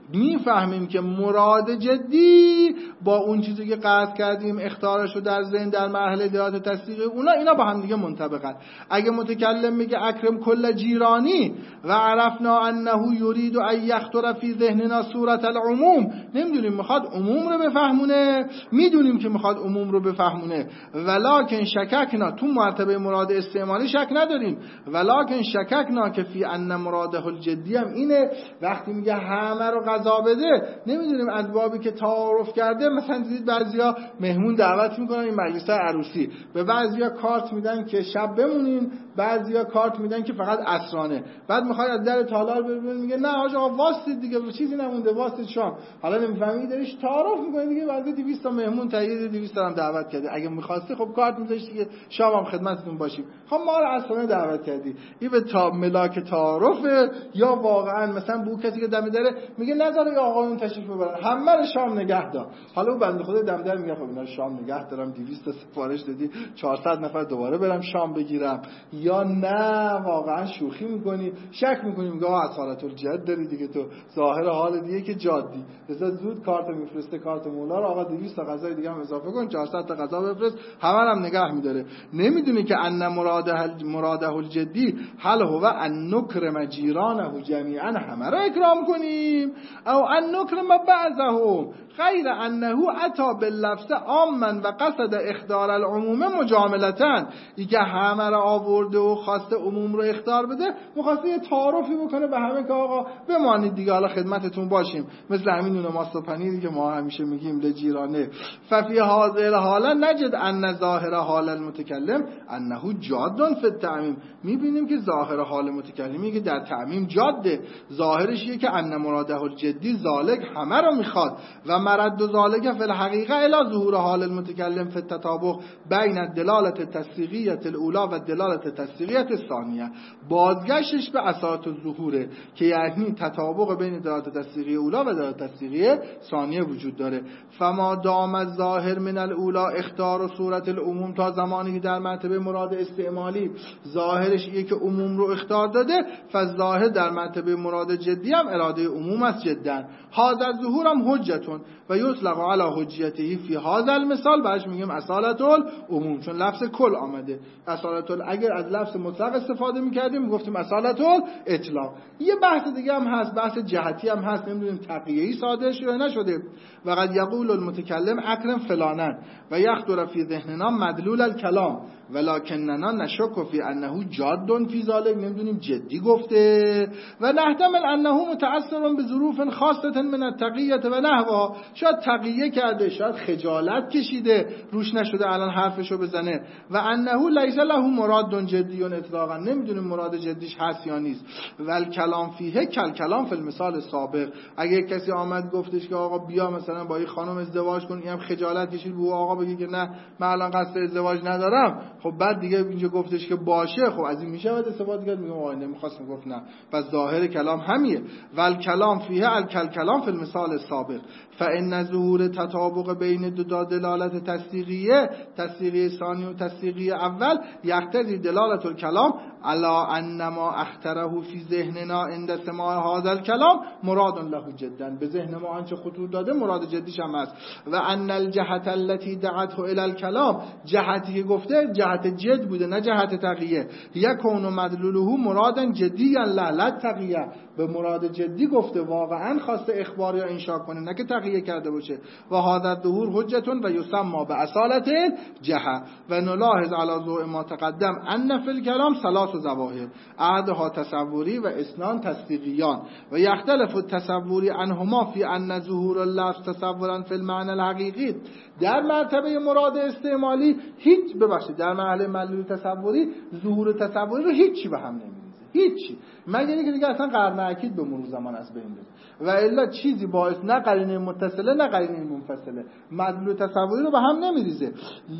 میفهمیم که مراد جدی با اون چیزی که قصد کردیم اختارش رو در ذهن در مرحله دلالت تصدیقی اونا اینا با هم دیگه منطبقن. اگه متکلم میگه اکرم کل جیرانی و عرفنا انه یرید ان یخطر فی ذهننا صورت العموم، نمیدونیم میخواد عموم رو بفهمونه، میدونیم که میخواد عموم رو بفهمونه، ولکن شککنا، تو مرتبه مراد استعمالی شک نداریم، ولکن شککنا که فی ان مراده الجدی هم اینه. وقتی میگه همه رو قضا بده، نمیدونیم از بابی که تعارف کرده، مثلا دیدید بعضیا مهمون دعوت میکنن این مجلس عروسی، به بعضیا کارت میدن که شب بمونین، بعضیا کارت میدن که فقط عصرانه، بعد میخواد از در تالار بره، میگه نه آقا واسید دیگه چیزی نمونده واسید شام. حالا نمیفهمی داریش تعارف میکنه دیگه، بعضی دویست تا مهمون تایید دویست تا هم دعوت کرده، اگه میخواستی خب کارت میذاشتی که شام هم خدمتتون باشیم، خب ما رو عصرانه دعوت کردی. این به تا ملاک تعارفه یا واقعا مثلا بو کسی که دم داره میگه نذاره یا آقایون تشریف ببرن همه رو شام نگه دار. حالا اون بنده خدا دم در میگه خب اینا شام نگه دارم، دویست تا سفارش دادی چهارصد نفر دوباره برم شام بگیرم، یا نه واقعا شوخی میکنی، شک میکنی، میگه اصالت الجد داری دیگه، تو ظاهر حال دیگه که جادی، لذا زود کارت میفرسته، کارت مولا رو آقا دویست تا غذای دیگه هم اضافه کن، چهارصد تا غذا بفرست، همه هم نگه میداره. نمیدونی که ان مراده مراده الجدی هل هو ان نکرم جیرانه جمیعا، همه رو اکرام کنیم، او ان نکرم بعضهم غیر انه اتا باللفظ عاما و قصد اخدار العموم مجاملتن. ایگه همه رو آورده و خواسته عموم رو اخدار بده، می‌خواسته یه تعارفی بکنه به همه که آقا بمانید دیگه، حالا خدمتتون باشیم، مثل همین نون ماست و پنیری که ما همیشه میگیم لجیرانه. ففی هذه حالا نجد ان ظاهر حال المتکلم انه جاد فی التعمیم. میبینیم که ظاهر حال متکلمی که در تعمیم جاده، ظاهرش اینه که ان مراده الجدی ذالک همه رو میخواد و مرد ذالک فی الحقیقه الی ظهور حال المتکلم فی التطابق بین الدلالت التصدیقیه الاولی و الدلالت التصدیقیه الثانیه. بازگشتش به اساس الظهوره که یعنی تطابق بین دلالت تصدیقیه اولی و دلالت تصدیقیه ثانیه وجود داره. فما دام الظاهر من الاولی اختار و صورت العموم، تا زمانی که در مرتبه مراد استعمالی ظاهرش اینه که عموم رو اختار داده، فظاهر در مرتبه مراد جدی هم اراده عموم است جدا. هذا الظهور هم حجتون و یطلق علی حجیته فی هذا المثال، بعدش میگیم اصالت العموم، چون لفظ کل آمده. اصالت ال اگر از لفظ مطلق استفاده میکردیم میگفتیم اصالت الاطلاق. یه بحث دیگه هم هست، بحث جهتی هم هست، نمیدونیم تقیه‌ای صادر شده نشده. و قد یقول المتکلم اکرم فلانن و یخطر فی ذهننا مدلول الکلام ولکننا نشک فی انه جاد فی ذلک، نمیدونیم جدی گفته و نحتمل انه متأثر بظروف خاصه من التقیه و نحوها، شاید تقیه کرده، شاید خجالت کشیده روش نشده الان حرفشو بزنه، و انه لیس له مراد جدی اطلاقا، نمیدونیم مراد جدیش هست یا نیست. ول کلام فیه کل کلام فی المثال سابق، اگه کسی آمد گفتش که آقا بیا مثلا با این خانم ازدواج کن، اینم خجالت کشید به آقا بگه که نه من الان قصد ازدواج ندارم، خب بعد دیگه اینجا گفتش که باشه، خب از این میشه بعد استفاده کرد، میگم آقا نمیخواست، میگفت نه، پس ظاهر کلام همیه. ول کلام فیه الکل کلام فی المثال سابق فان ظهور تطابق بین دو دلالت تصدیقیه، تصدیقی ثانی و تصدیقی اول، یقتضی دلالت الکلام علی انما اختره فی ذهننا عند سماع هذا الکلام مراد له جدا، به ذهن ما آنچه خطور داده مراد جدیش هم هست. و ان الجهت التي دعته الى الكلام، جهتی که گفته جهت جد بوده نه جهت تقیه، یکون مدلوله مرادا جدیا لا لا تقیه، به مراد جدی گفته، واقعا خواسته اخبار یا انشاء کنه نه که تقیه کرده باشه. و هذا الظهور حجتون و یسمى باصالت الجهه. و نلاحظ علی ضوء ما تقدم ان فی الكلام ثلاث ظواهر، احدها تصوری و اثنان تصدیقیان، و یختلف التصوری عنهما فی ان ظهور اللفظ تصورا فی المعنى الحقیقی. در مرتبه مراد استعمالی هیچ ببخشید در مرحله مدلول تصوری ظهور تصوری رو هیچی به هم نمیریزه، هیچی، مگر اینکه دیگه اصلا قرن اکید به مرور زمان از بین بره، و الا چیزی باعث نه قرینه متصله نه قرینه منفصله مدلول تصوری رو به هم نمیریزه.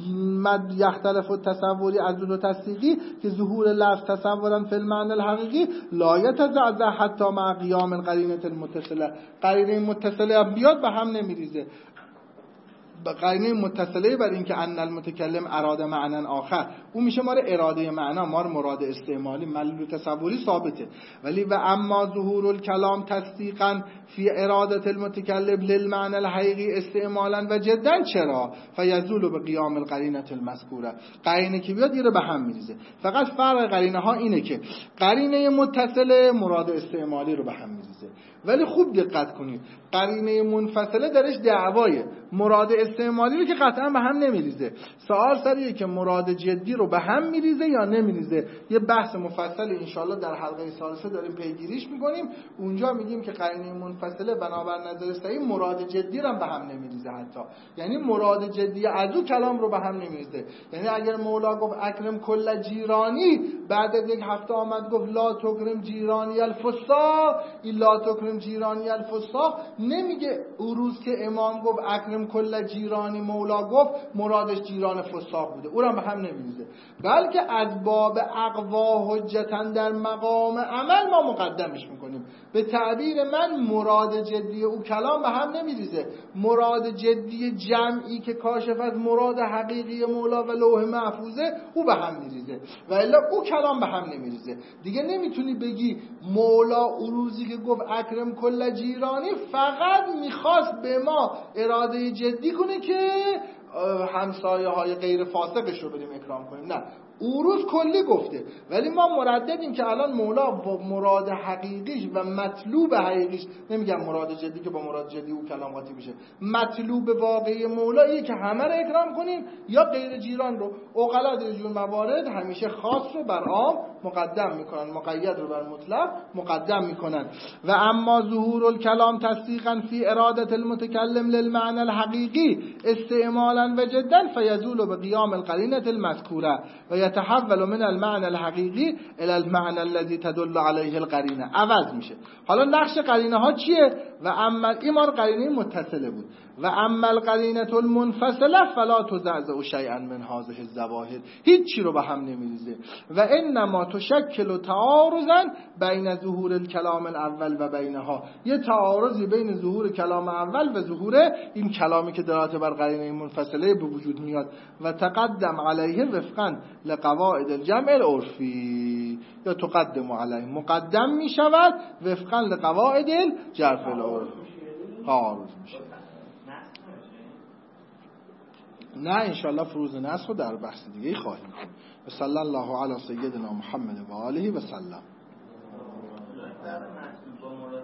مد یختلف التصوری از دو تصدیقی که ظهور لفظ تصورا فی المعنى الحقیقی لا یتزعزع حتی مع قیام القرینه المتصله، قرینه متصله بیاد به هم نمیریزه. قرینه متصله بر این که ان المتکلم اراده معنا آخر، اون میشه ما رو اراده معنا، ما رو مراد استعمالی ملول تصوری ثابته. ولی و اما ظهور الکلام تصدیقا فی اراده المتکلم للمعنى الحقیقی استعمالا و جدا، چرا؟ فیزول به قیام القرینه المذکوره، قرینه که بیاد رو به هم میریزه. فقط فرق قرینه ها اینه که قرینه متصله مراد استعمالی رو به هم میریزه، ولی خوب دقت کنید قرینه منفصله درش دعوایه، مراد استعمالی رو که قطعا به هم نمیریزه. سوال سریه که مراد جدی رو به هم میریزه یا نمیریزه. یه بحث مفصل انشالله در حلقه ثالثه داریم پیگیریش میکنیم، اونجا میگیم که قرینه منفصله بنابر نظر صحیح مراد جدی رو به هم نمیریزه، حتی یعنی مراد جدی از او کلام رو به هم نمیریزه. یعنی اگر مولا گفت اکرم کل جیرانی، بعد از یک هفته آمد گفت لا تکرم جیرانی الفساق، این لا تکرم جیرانی الفساق نمیگه اون روز که امام گفت اکرم کل جیرانی مولا گفت مرادش جیران فساق بوده، او را به هم نمیریزه، بلکه از باب اقوا حجتا در مقام عمل ما مقدمش میکنیم. به تعبیر من مراد جدی او کلام به هم نمیریزه، مراد جدی جمعی که کاشف از مراد حقیقی مولا و لوح محفوظه او به هم میریزه، و الا او کلام به هم نمیریزه. دیگه نمیتونی بگی مولا اون روزی که گفت اکرم کل جیرانی فقط میخواست به ما اراده جدی کنه که همسایه های غیر فاسقش رو بریم اکرام کنیم، نه، اون روز کلی گفته، ولی ما مرددیم که الان مولا با مراد حقیقیش و مطلوب حقیقیش، نمیگم مراد جدی که با مراد جدی او کلام قاطی بشه، مطلوب واقعی مولا اینه که همه رو اکرام کنیم یا غیر جیران رو. عقلا در جور موارد همیشه خاص رو بر عام مقدم میکنن، مقید رو بر مطلق مقدم میکنن. و اما ظهور الکلام تصدیقا فی اراده المتکلم للمعنى الحقیقی استعمالا و جدا فیزول به قیام القرینه المذکوره و یتحول من المعنى الحقیقی الى المعنى الذي تدل علیه القرینه، عوض میشه. حالا نقش قرینه ها چیه؟ و اما این ما قرینه متصله بود، و اما القرینه المنفصله فلا تزعزع شیئا من هذه الظواهر، هیچ چی رو به هم نمیریزه. و انما تشکل تعارضا بین ظهور الکلام الاول و بینها، یه تعارضی بین ظهور کلام اول و ظهور این کلامی که دلالت بر قرینه منفصله به وجود میاد. و تقدم علیه وفقا لقواعد الجمع العرفی، یا تقدم علیه مقدم میشود وفقا لقواعد الجرف العرفی، تعارض میشه. نه انشاءالله فروض نسخ رو در بحث دیگه خواهیم کنیم. و صلی الله علی سیدنا محمد و آله و سلم.